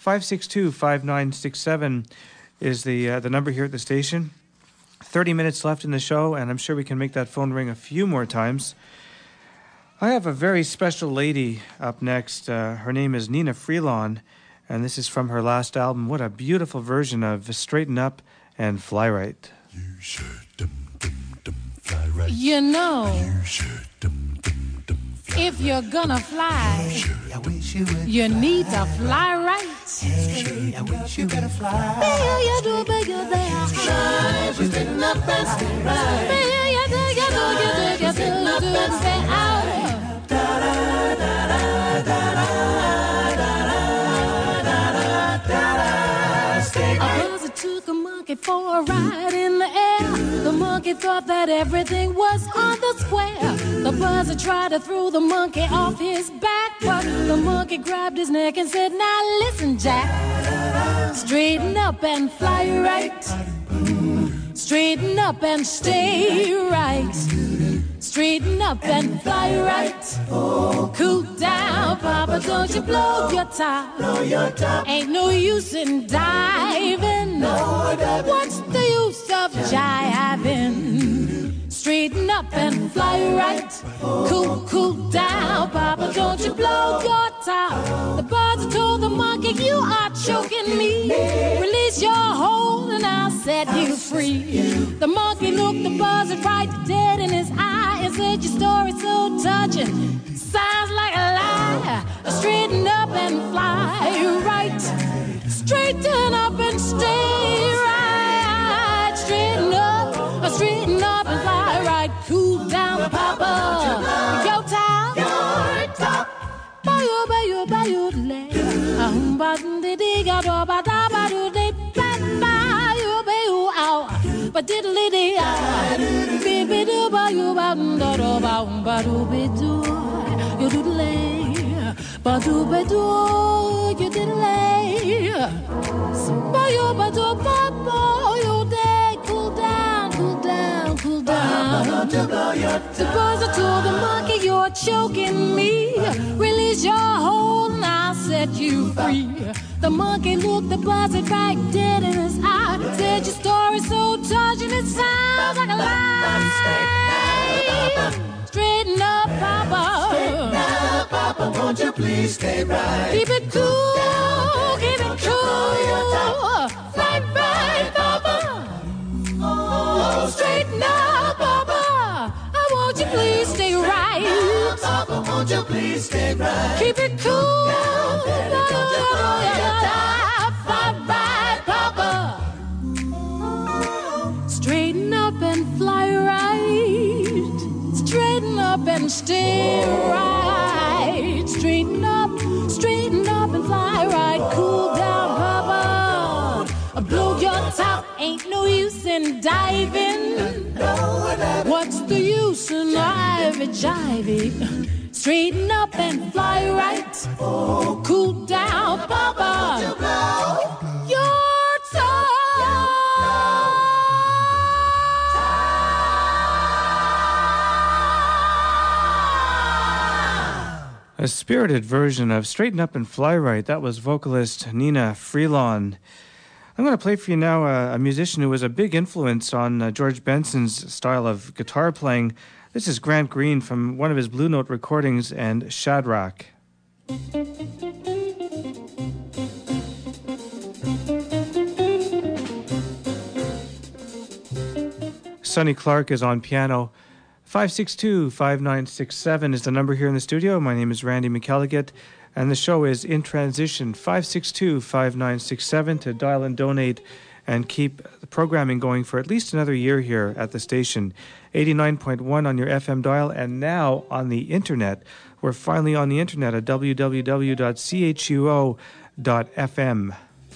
Speaker 1: 562-5967 is the number here at the station. 30 minutes left in the show, and I'm sure we can make that phone ring a few more times. I have a very special lady up next. Her name is Nina Freelon, and this is from her last album. What a beautiful version of Straighten Up and Fly Right.
Speaker 7: You should fly right.
Speaker 2: You know,
Speaker 7: You should fly
Speaker 2: if you're gonna fly,
Speaker 7: I wish you would.
Speaker 2: you need to fly right.
Speaker 7: Hey, I wish you could fly.
Speaker 2: You do bigger there. Straighten up and stay right. You do straighten up and stay out. A buzzard took a monkey for a ride in the air. The monkey thought that everything was on the square. The buzzard tried to throw the monkey off his back, but the monkey grabbed his neck and said, "Now listen, Jack, straighten up and fly right. Straighten up and stay right. Straighten up and fly right. Cool down, Papa, don't you blow your top. Ain't no use in diving. What's the use of jiving? Straighten up and fly right. Cool down, Papa, don't you blow your top. The buzzard told the monkey, "You are choking me. Release your hold and I'll set you free." The monkey looked the buzzard right dead in his eye and said, "Your story's so touching, sounds like a lie. Straighten up and fly right. Straighten up and stay right. Straighten up and fly right. Cool down, Papa, your top. Bayo, lay. Ba-de diga do ba da ba do de ba ba yo bayo ow. Ba diddly dee ah. Baby do ba yo ba do ba do be do. You do lay. Ba do be do. You did lay. Ba yo ba do ba ba yo day. Cool down. Suppose I told the monkey, "You're choking me. Release your hold and I'll set you free." The monkey looked the buzzard right dead in his eye. Said, "Your story's so touching, it sounds like a lie. Straighten up, Papa.
Speaker 7: won't you please stay right?
Speaker 2: Keep it cool, keep it cool. Fly right, Papa. Oh, straighten up, Papa. Won't you please stay right?
Speaker 7: Now, Papa, won't you please stay right?
Speaker 2: Keep it cool.
Speaker 7: Now, Daddy, don't you throw your top.
Speaker 2: Fly right, Papa. Straighten up and fly right. Straighten up and stay right. Straighten up and fly right. Cool down, Papa. Blow your top. Ain't no use in diving. What's the use in ivy-jiving? Straighten up and fly right. Cool down, Papa. Your top.
Speaker 1: A spirited version of Straighten Up and Fly Right. That was vocalist Nina Freelon. I'm going to play for you now a musician who was a big influence on George Benson's style of guitar playing. This is Grant Green from one of his Blue Note recordings and Shadrach. Sonny Clark is on piano. 562-5967 is the number here in the studio. My name is Randy McElligott, and the show is In Transition. 562-5967 to dial and donate and keep the programming going for at least another year here at the station. 89.1 on your FM dial, and now on the internet. We're finally on the internet at www.chuo.fm.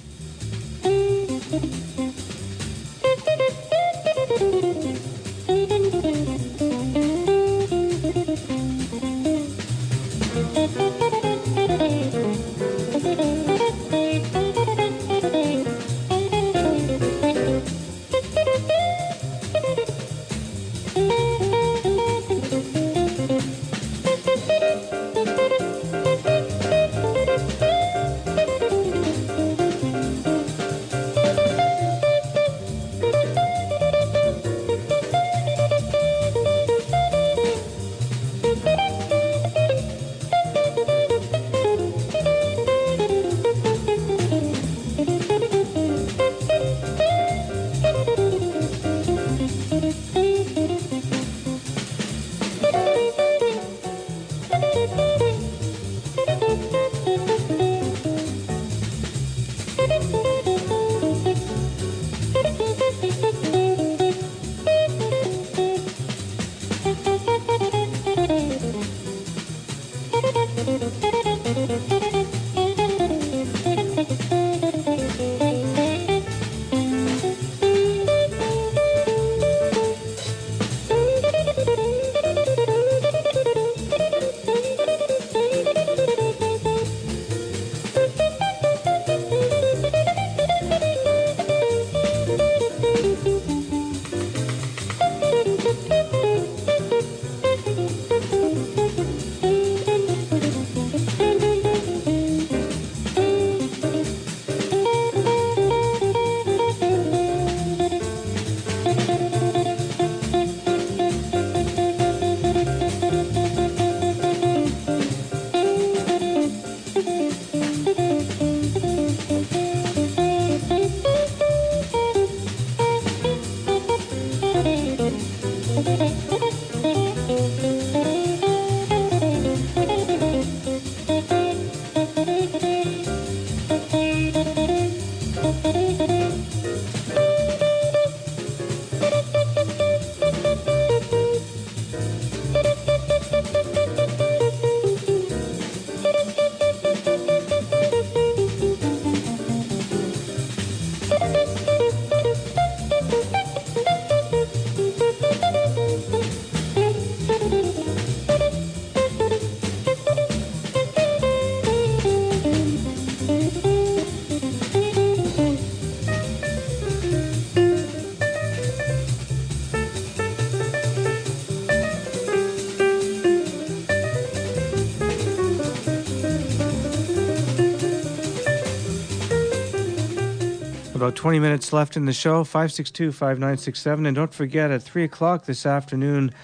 Speaker 1: About 20 minutes left in the show, 562-5967. And don't forget, at 3 o'clock this afternoon,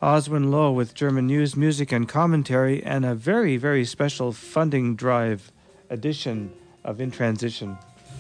Speaker 1: Oswin Lowe with German news, music, and commentary, and a very, very special funding drive edition of In Transition.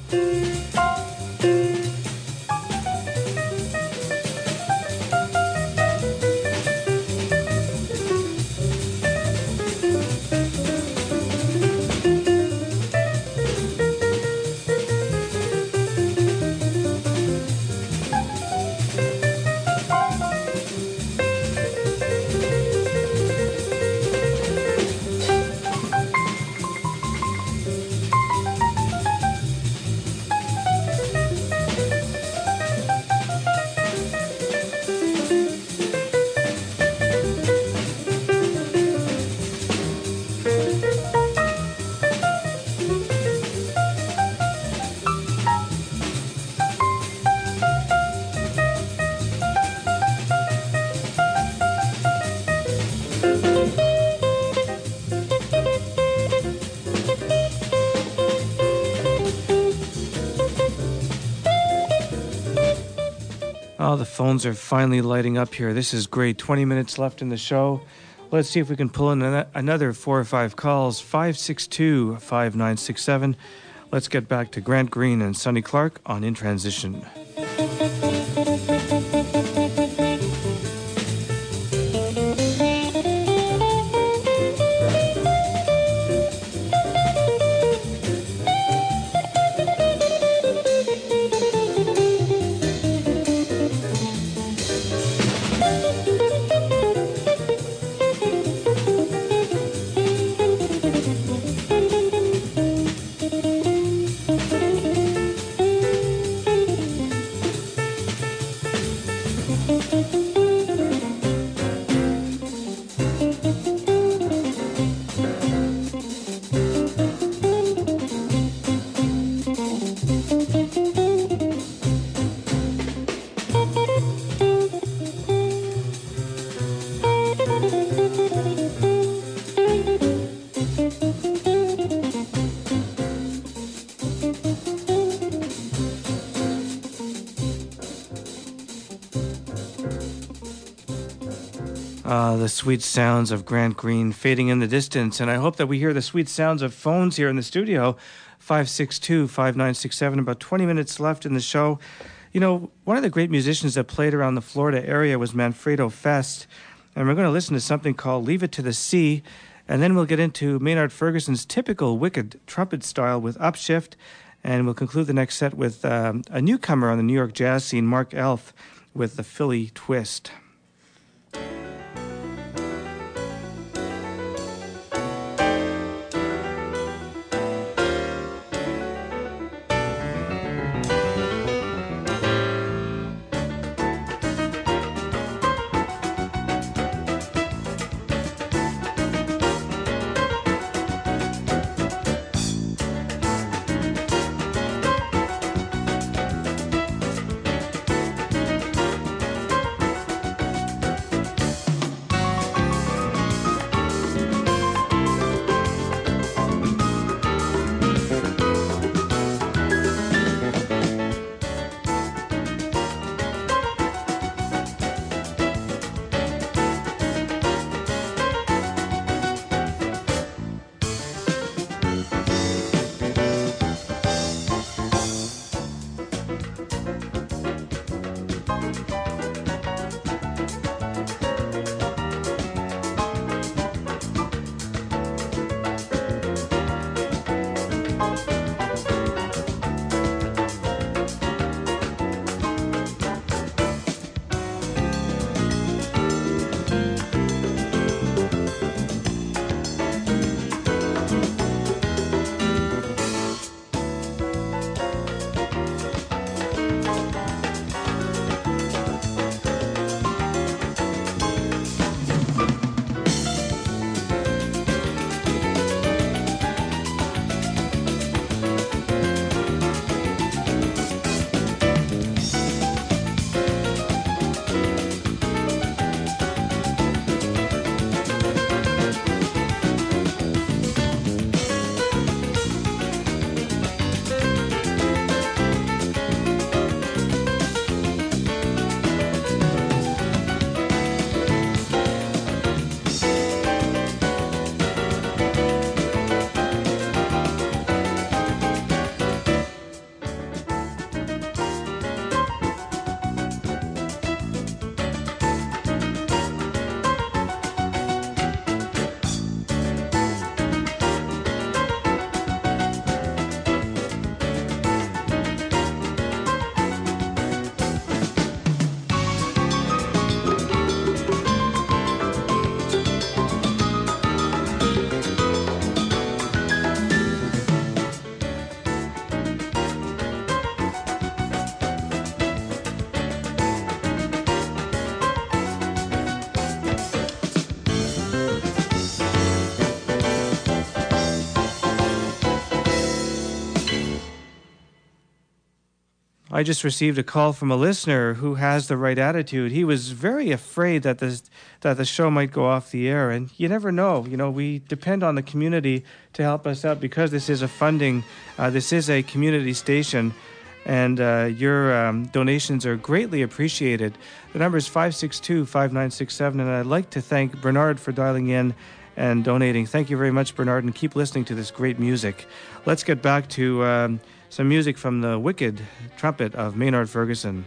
Speaker 1: Oh, the phones are finally lighting up here. This is great. 20 minutes left in the show. Let's see if we can pull in another 4 or 5 calls. 562-5967. Let's get back to Grant Green and Sonny Clark on In Transition. The sweet sounds of Grant Green fading in the distance, and I hope that we hear the sweet sounds of phones here in the studio. 562-5967, about 20 minutes left in the show. You know, one of the great musicians that played around the Florida area was Manfredo Fest, and we're going to listen to something called Leave It to the Sea, and then we'll get into Maynard Ferguson's typical wicked trumpet style with Upshift, and we'll conclude the next set with a newcomer on the New York jazz scene, Mark Elf, with the Philly Twist. I just received a call from a listener who has the right attitude. He was very afraid that the show might go off the air, and you never know. You know, we depend on the community to help us out because this is this is a community station, and your donations are greatly appreciated. The number is 562-5967, and I'd like to thank Bernard for dialing in and donating. Thank you very much, Bernard, and keep listening to this great music. Let's get back to some music from the wicked trumpet of Maynard Ferguson.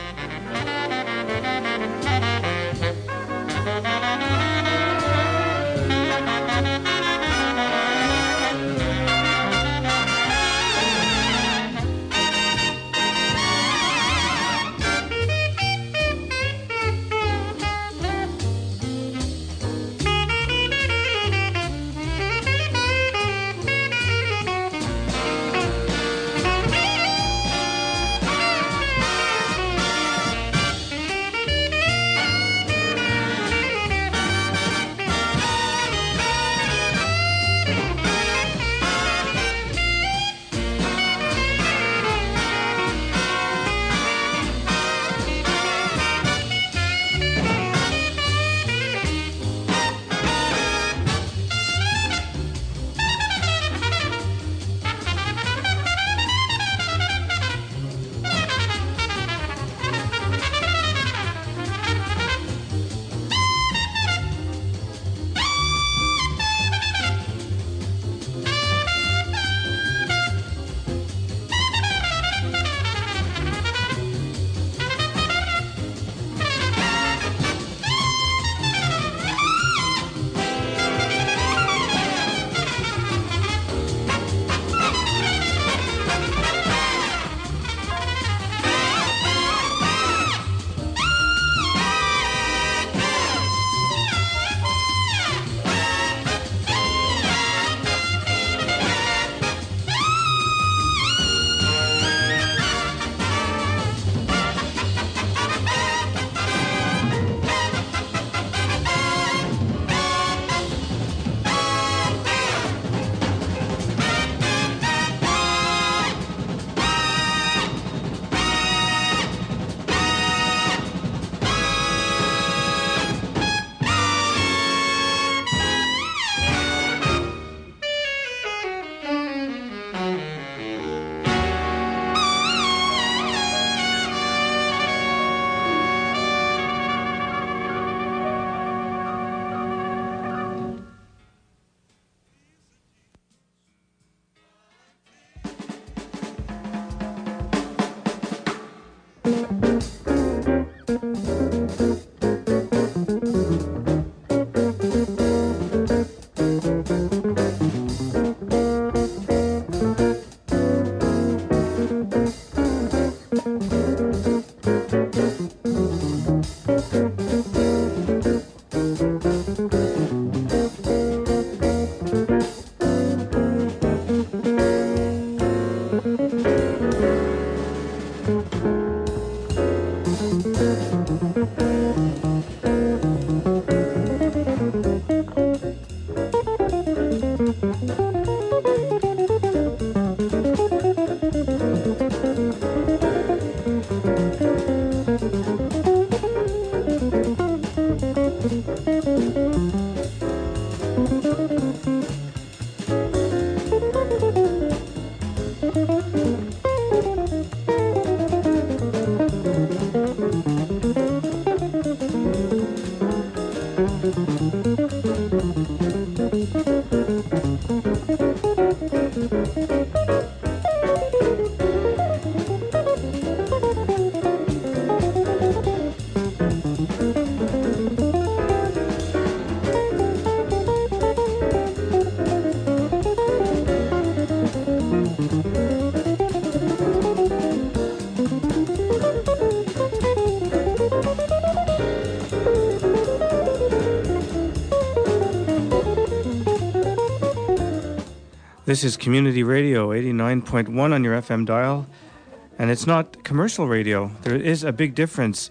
Speaker 1: This is Community Radio 89.1 on your FM dial, and it's not commercial radio. There is a big difference.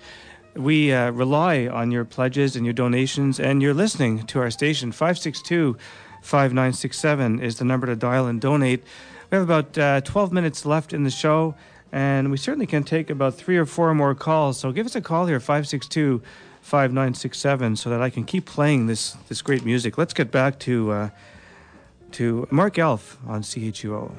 Speaker 1: We rely on your pledges and your donations, and you're listening to our station. 562-5967 is the number to dial and donate. We have about 12 minutes left in the show. And we certainly can take about 3 or 4 more calls. So give us a call here, 562-5967, so that I can keep playing this great music. Let's get back to Mark Elf on CHUO.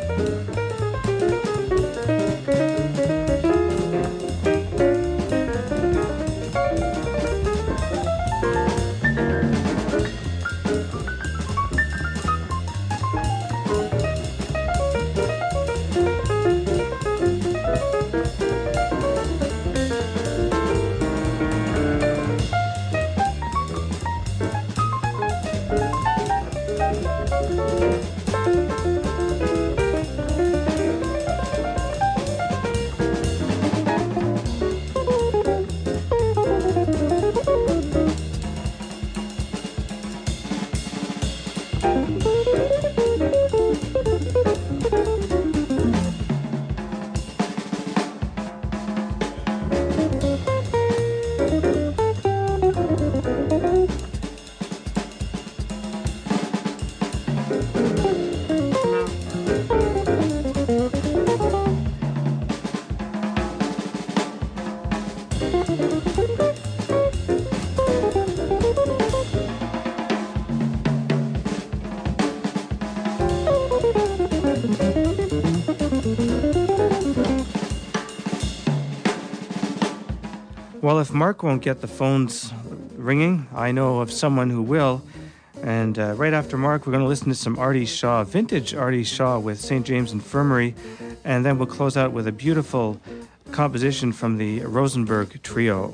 Speaker 1: Well, if Mark won't get the phones ringing, I know of someone who will. And right after Mark, we're going to listen to some Artie Shaw, vintage Artie Shaw with St. James Infirmary. And then we'll close out with a beautiful composition from the Rosenberg Trio.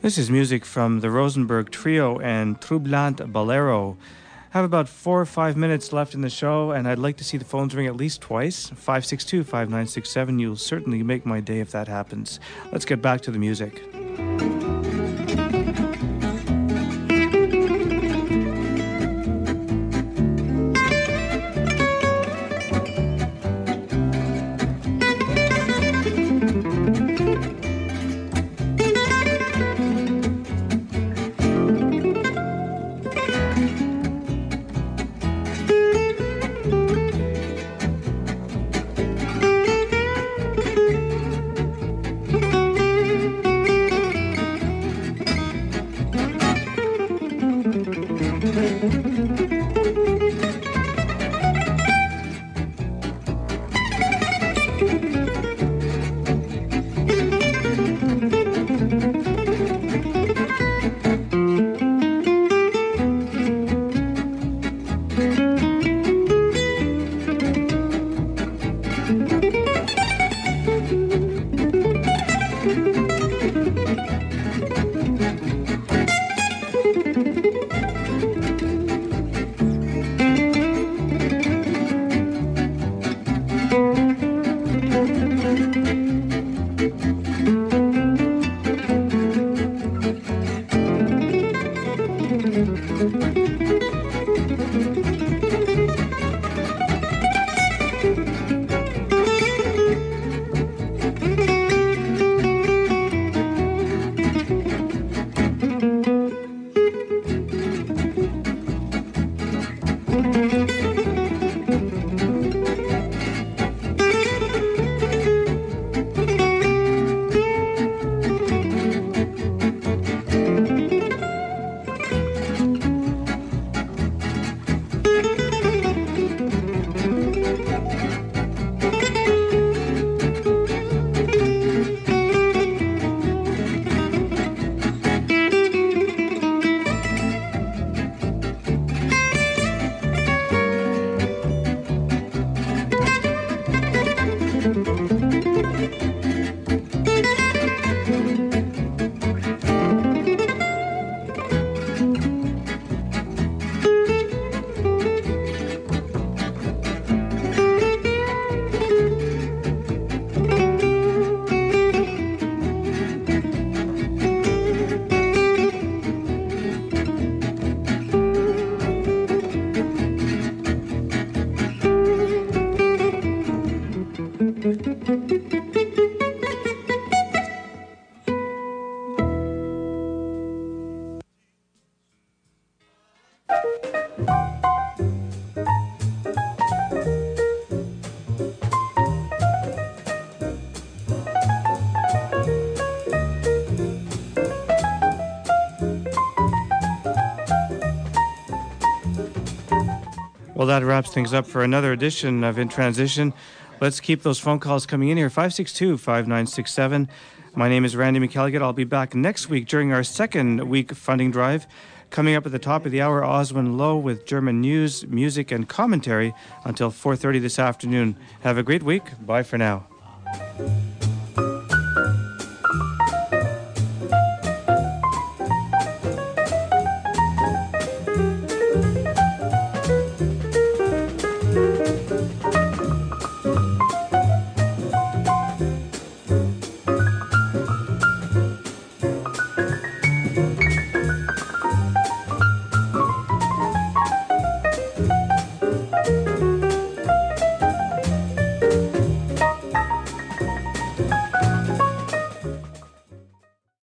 Speaker 1: This is music from the Rosenberg Trio and Troublant Bolero. Have about 4 or 5 minutes left in the show, and I'd like to see the phones ring at least twice. 562-5967. You'll certainly make my day if that happens. Let's get back to the music. Well, that wraps things up for another edition of In Transition. Let's keep those phone calls coming in here. 562-5967. My name is Randy McElligott. I'll be back next week during our second week funding drive. Coming up at the top of the hour, Oswin Lowe with German news, music, and commentary until 4:30 this afternoon. Have a great week. Bye for now.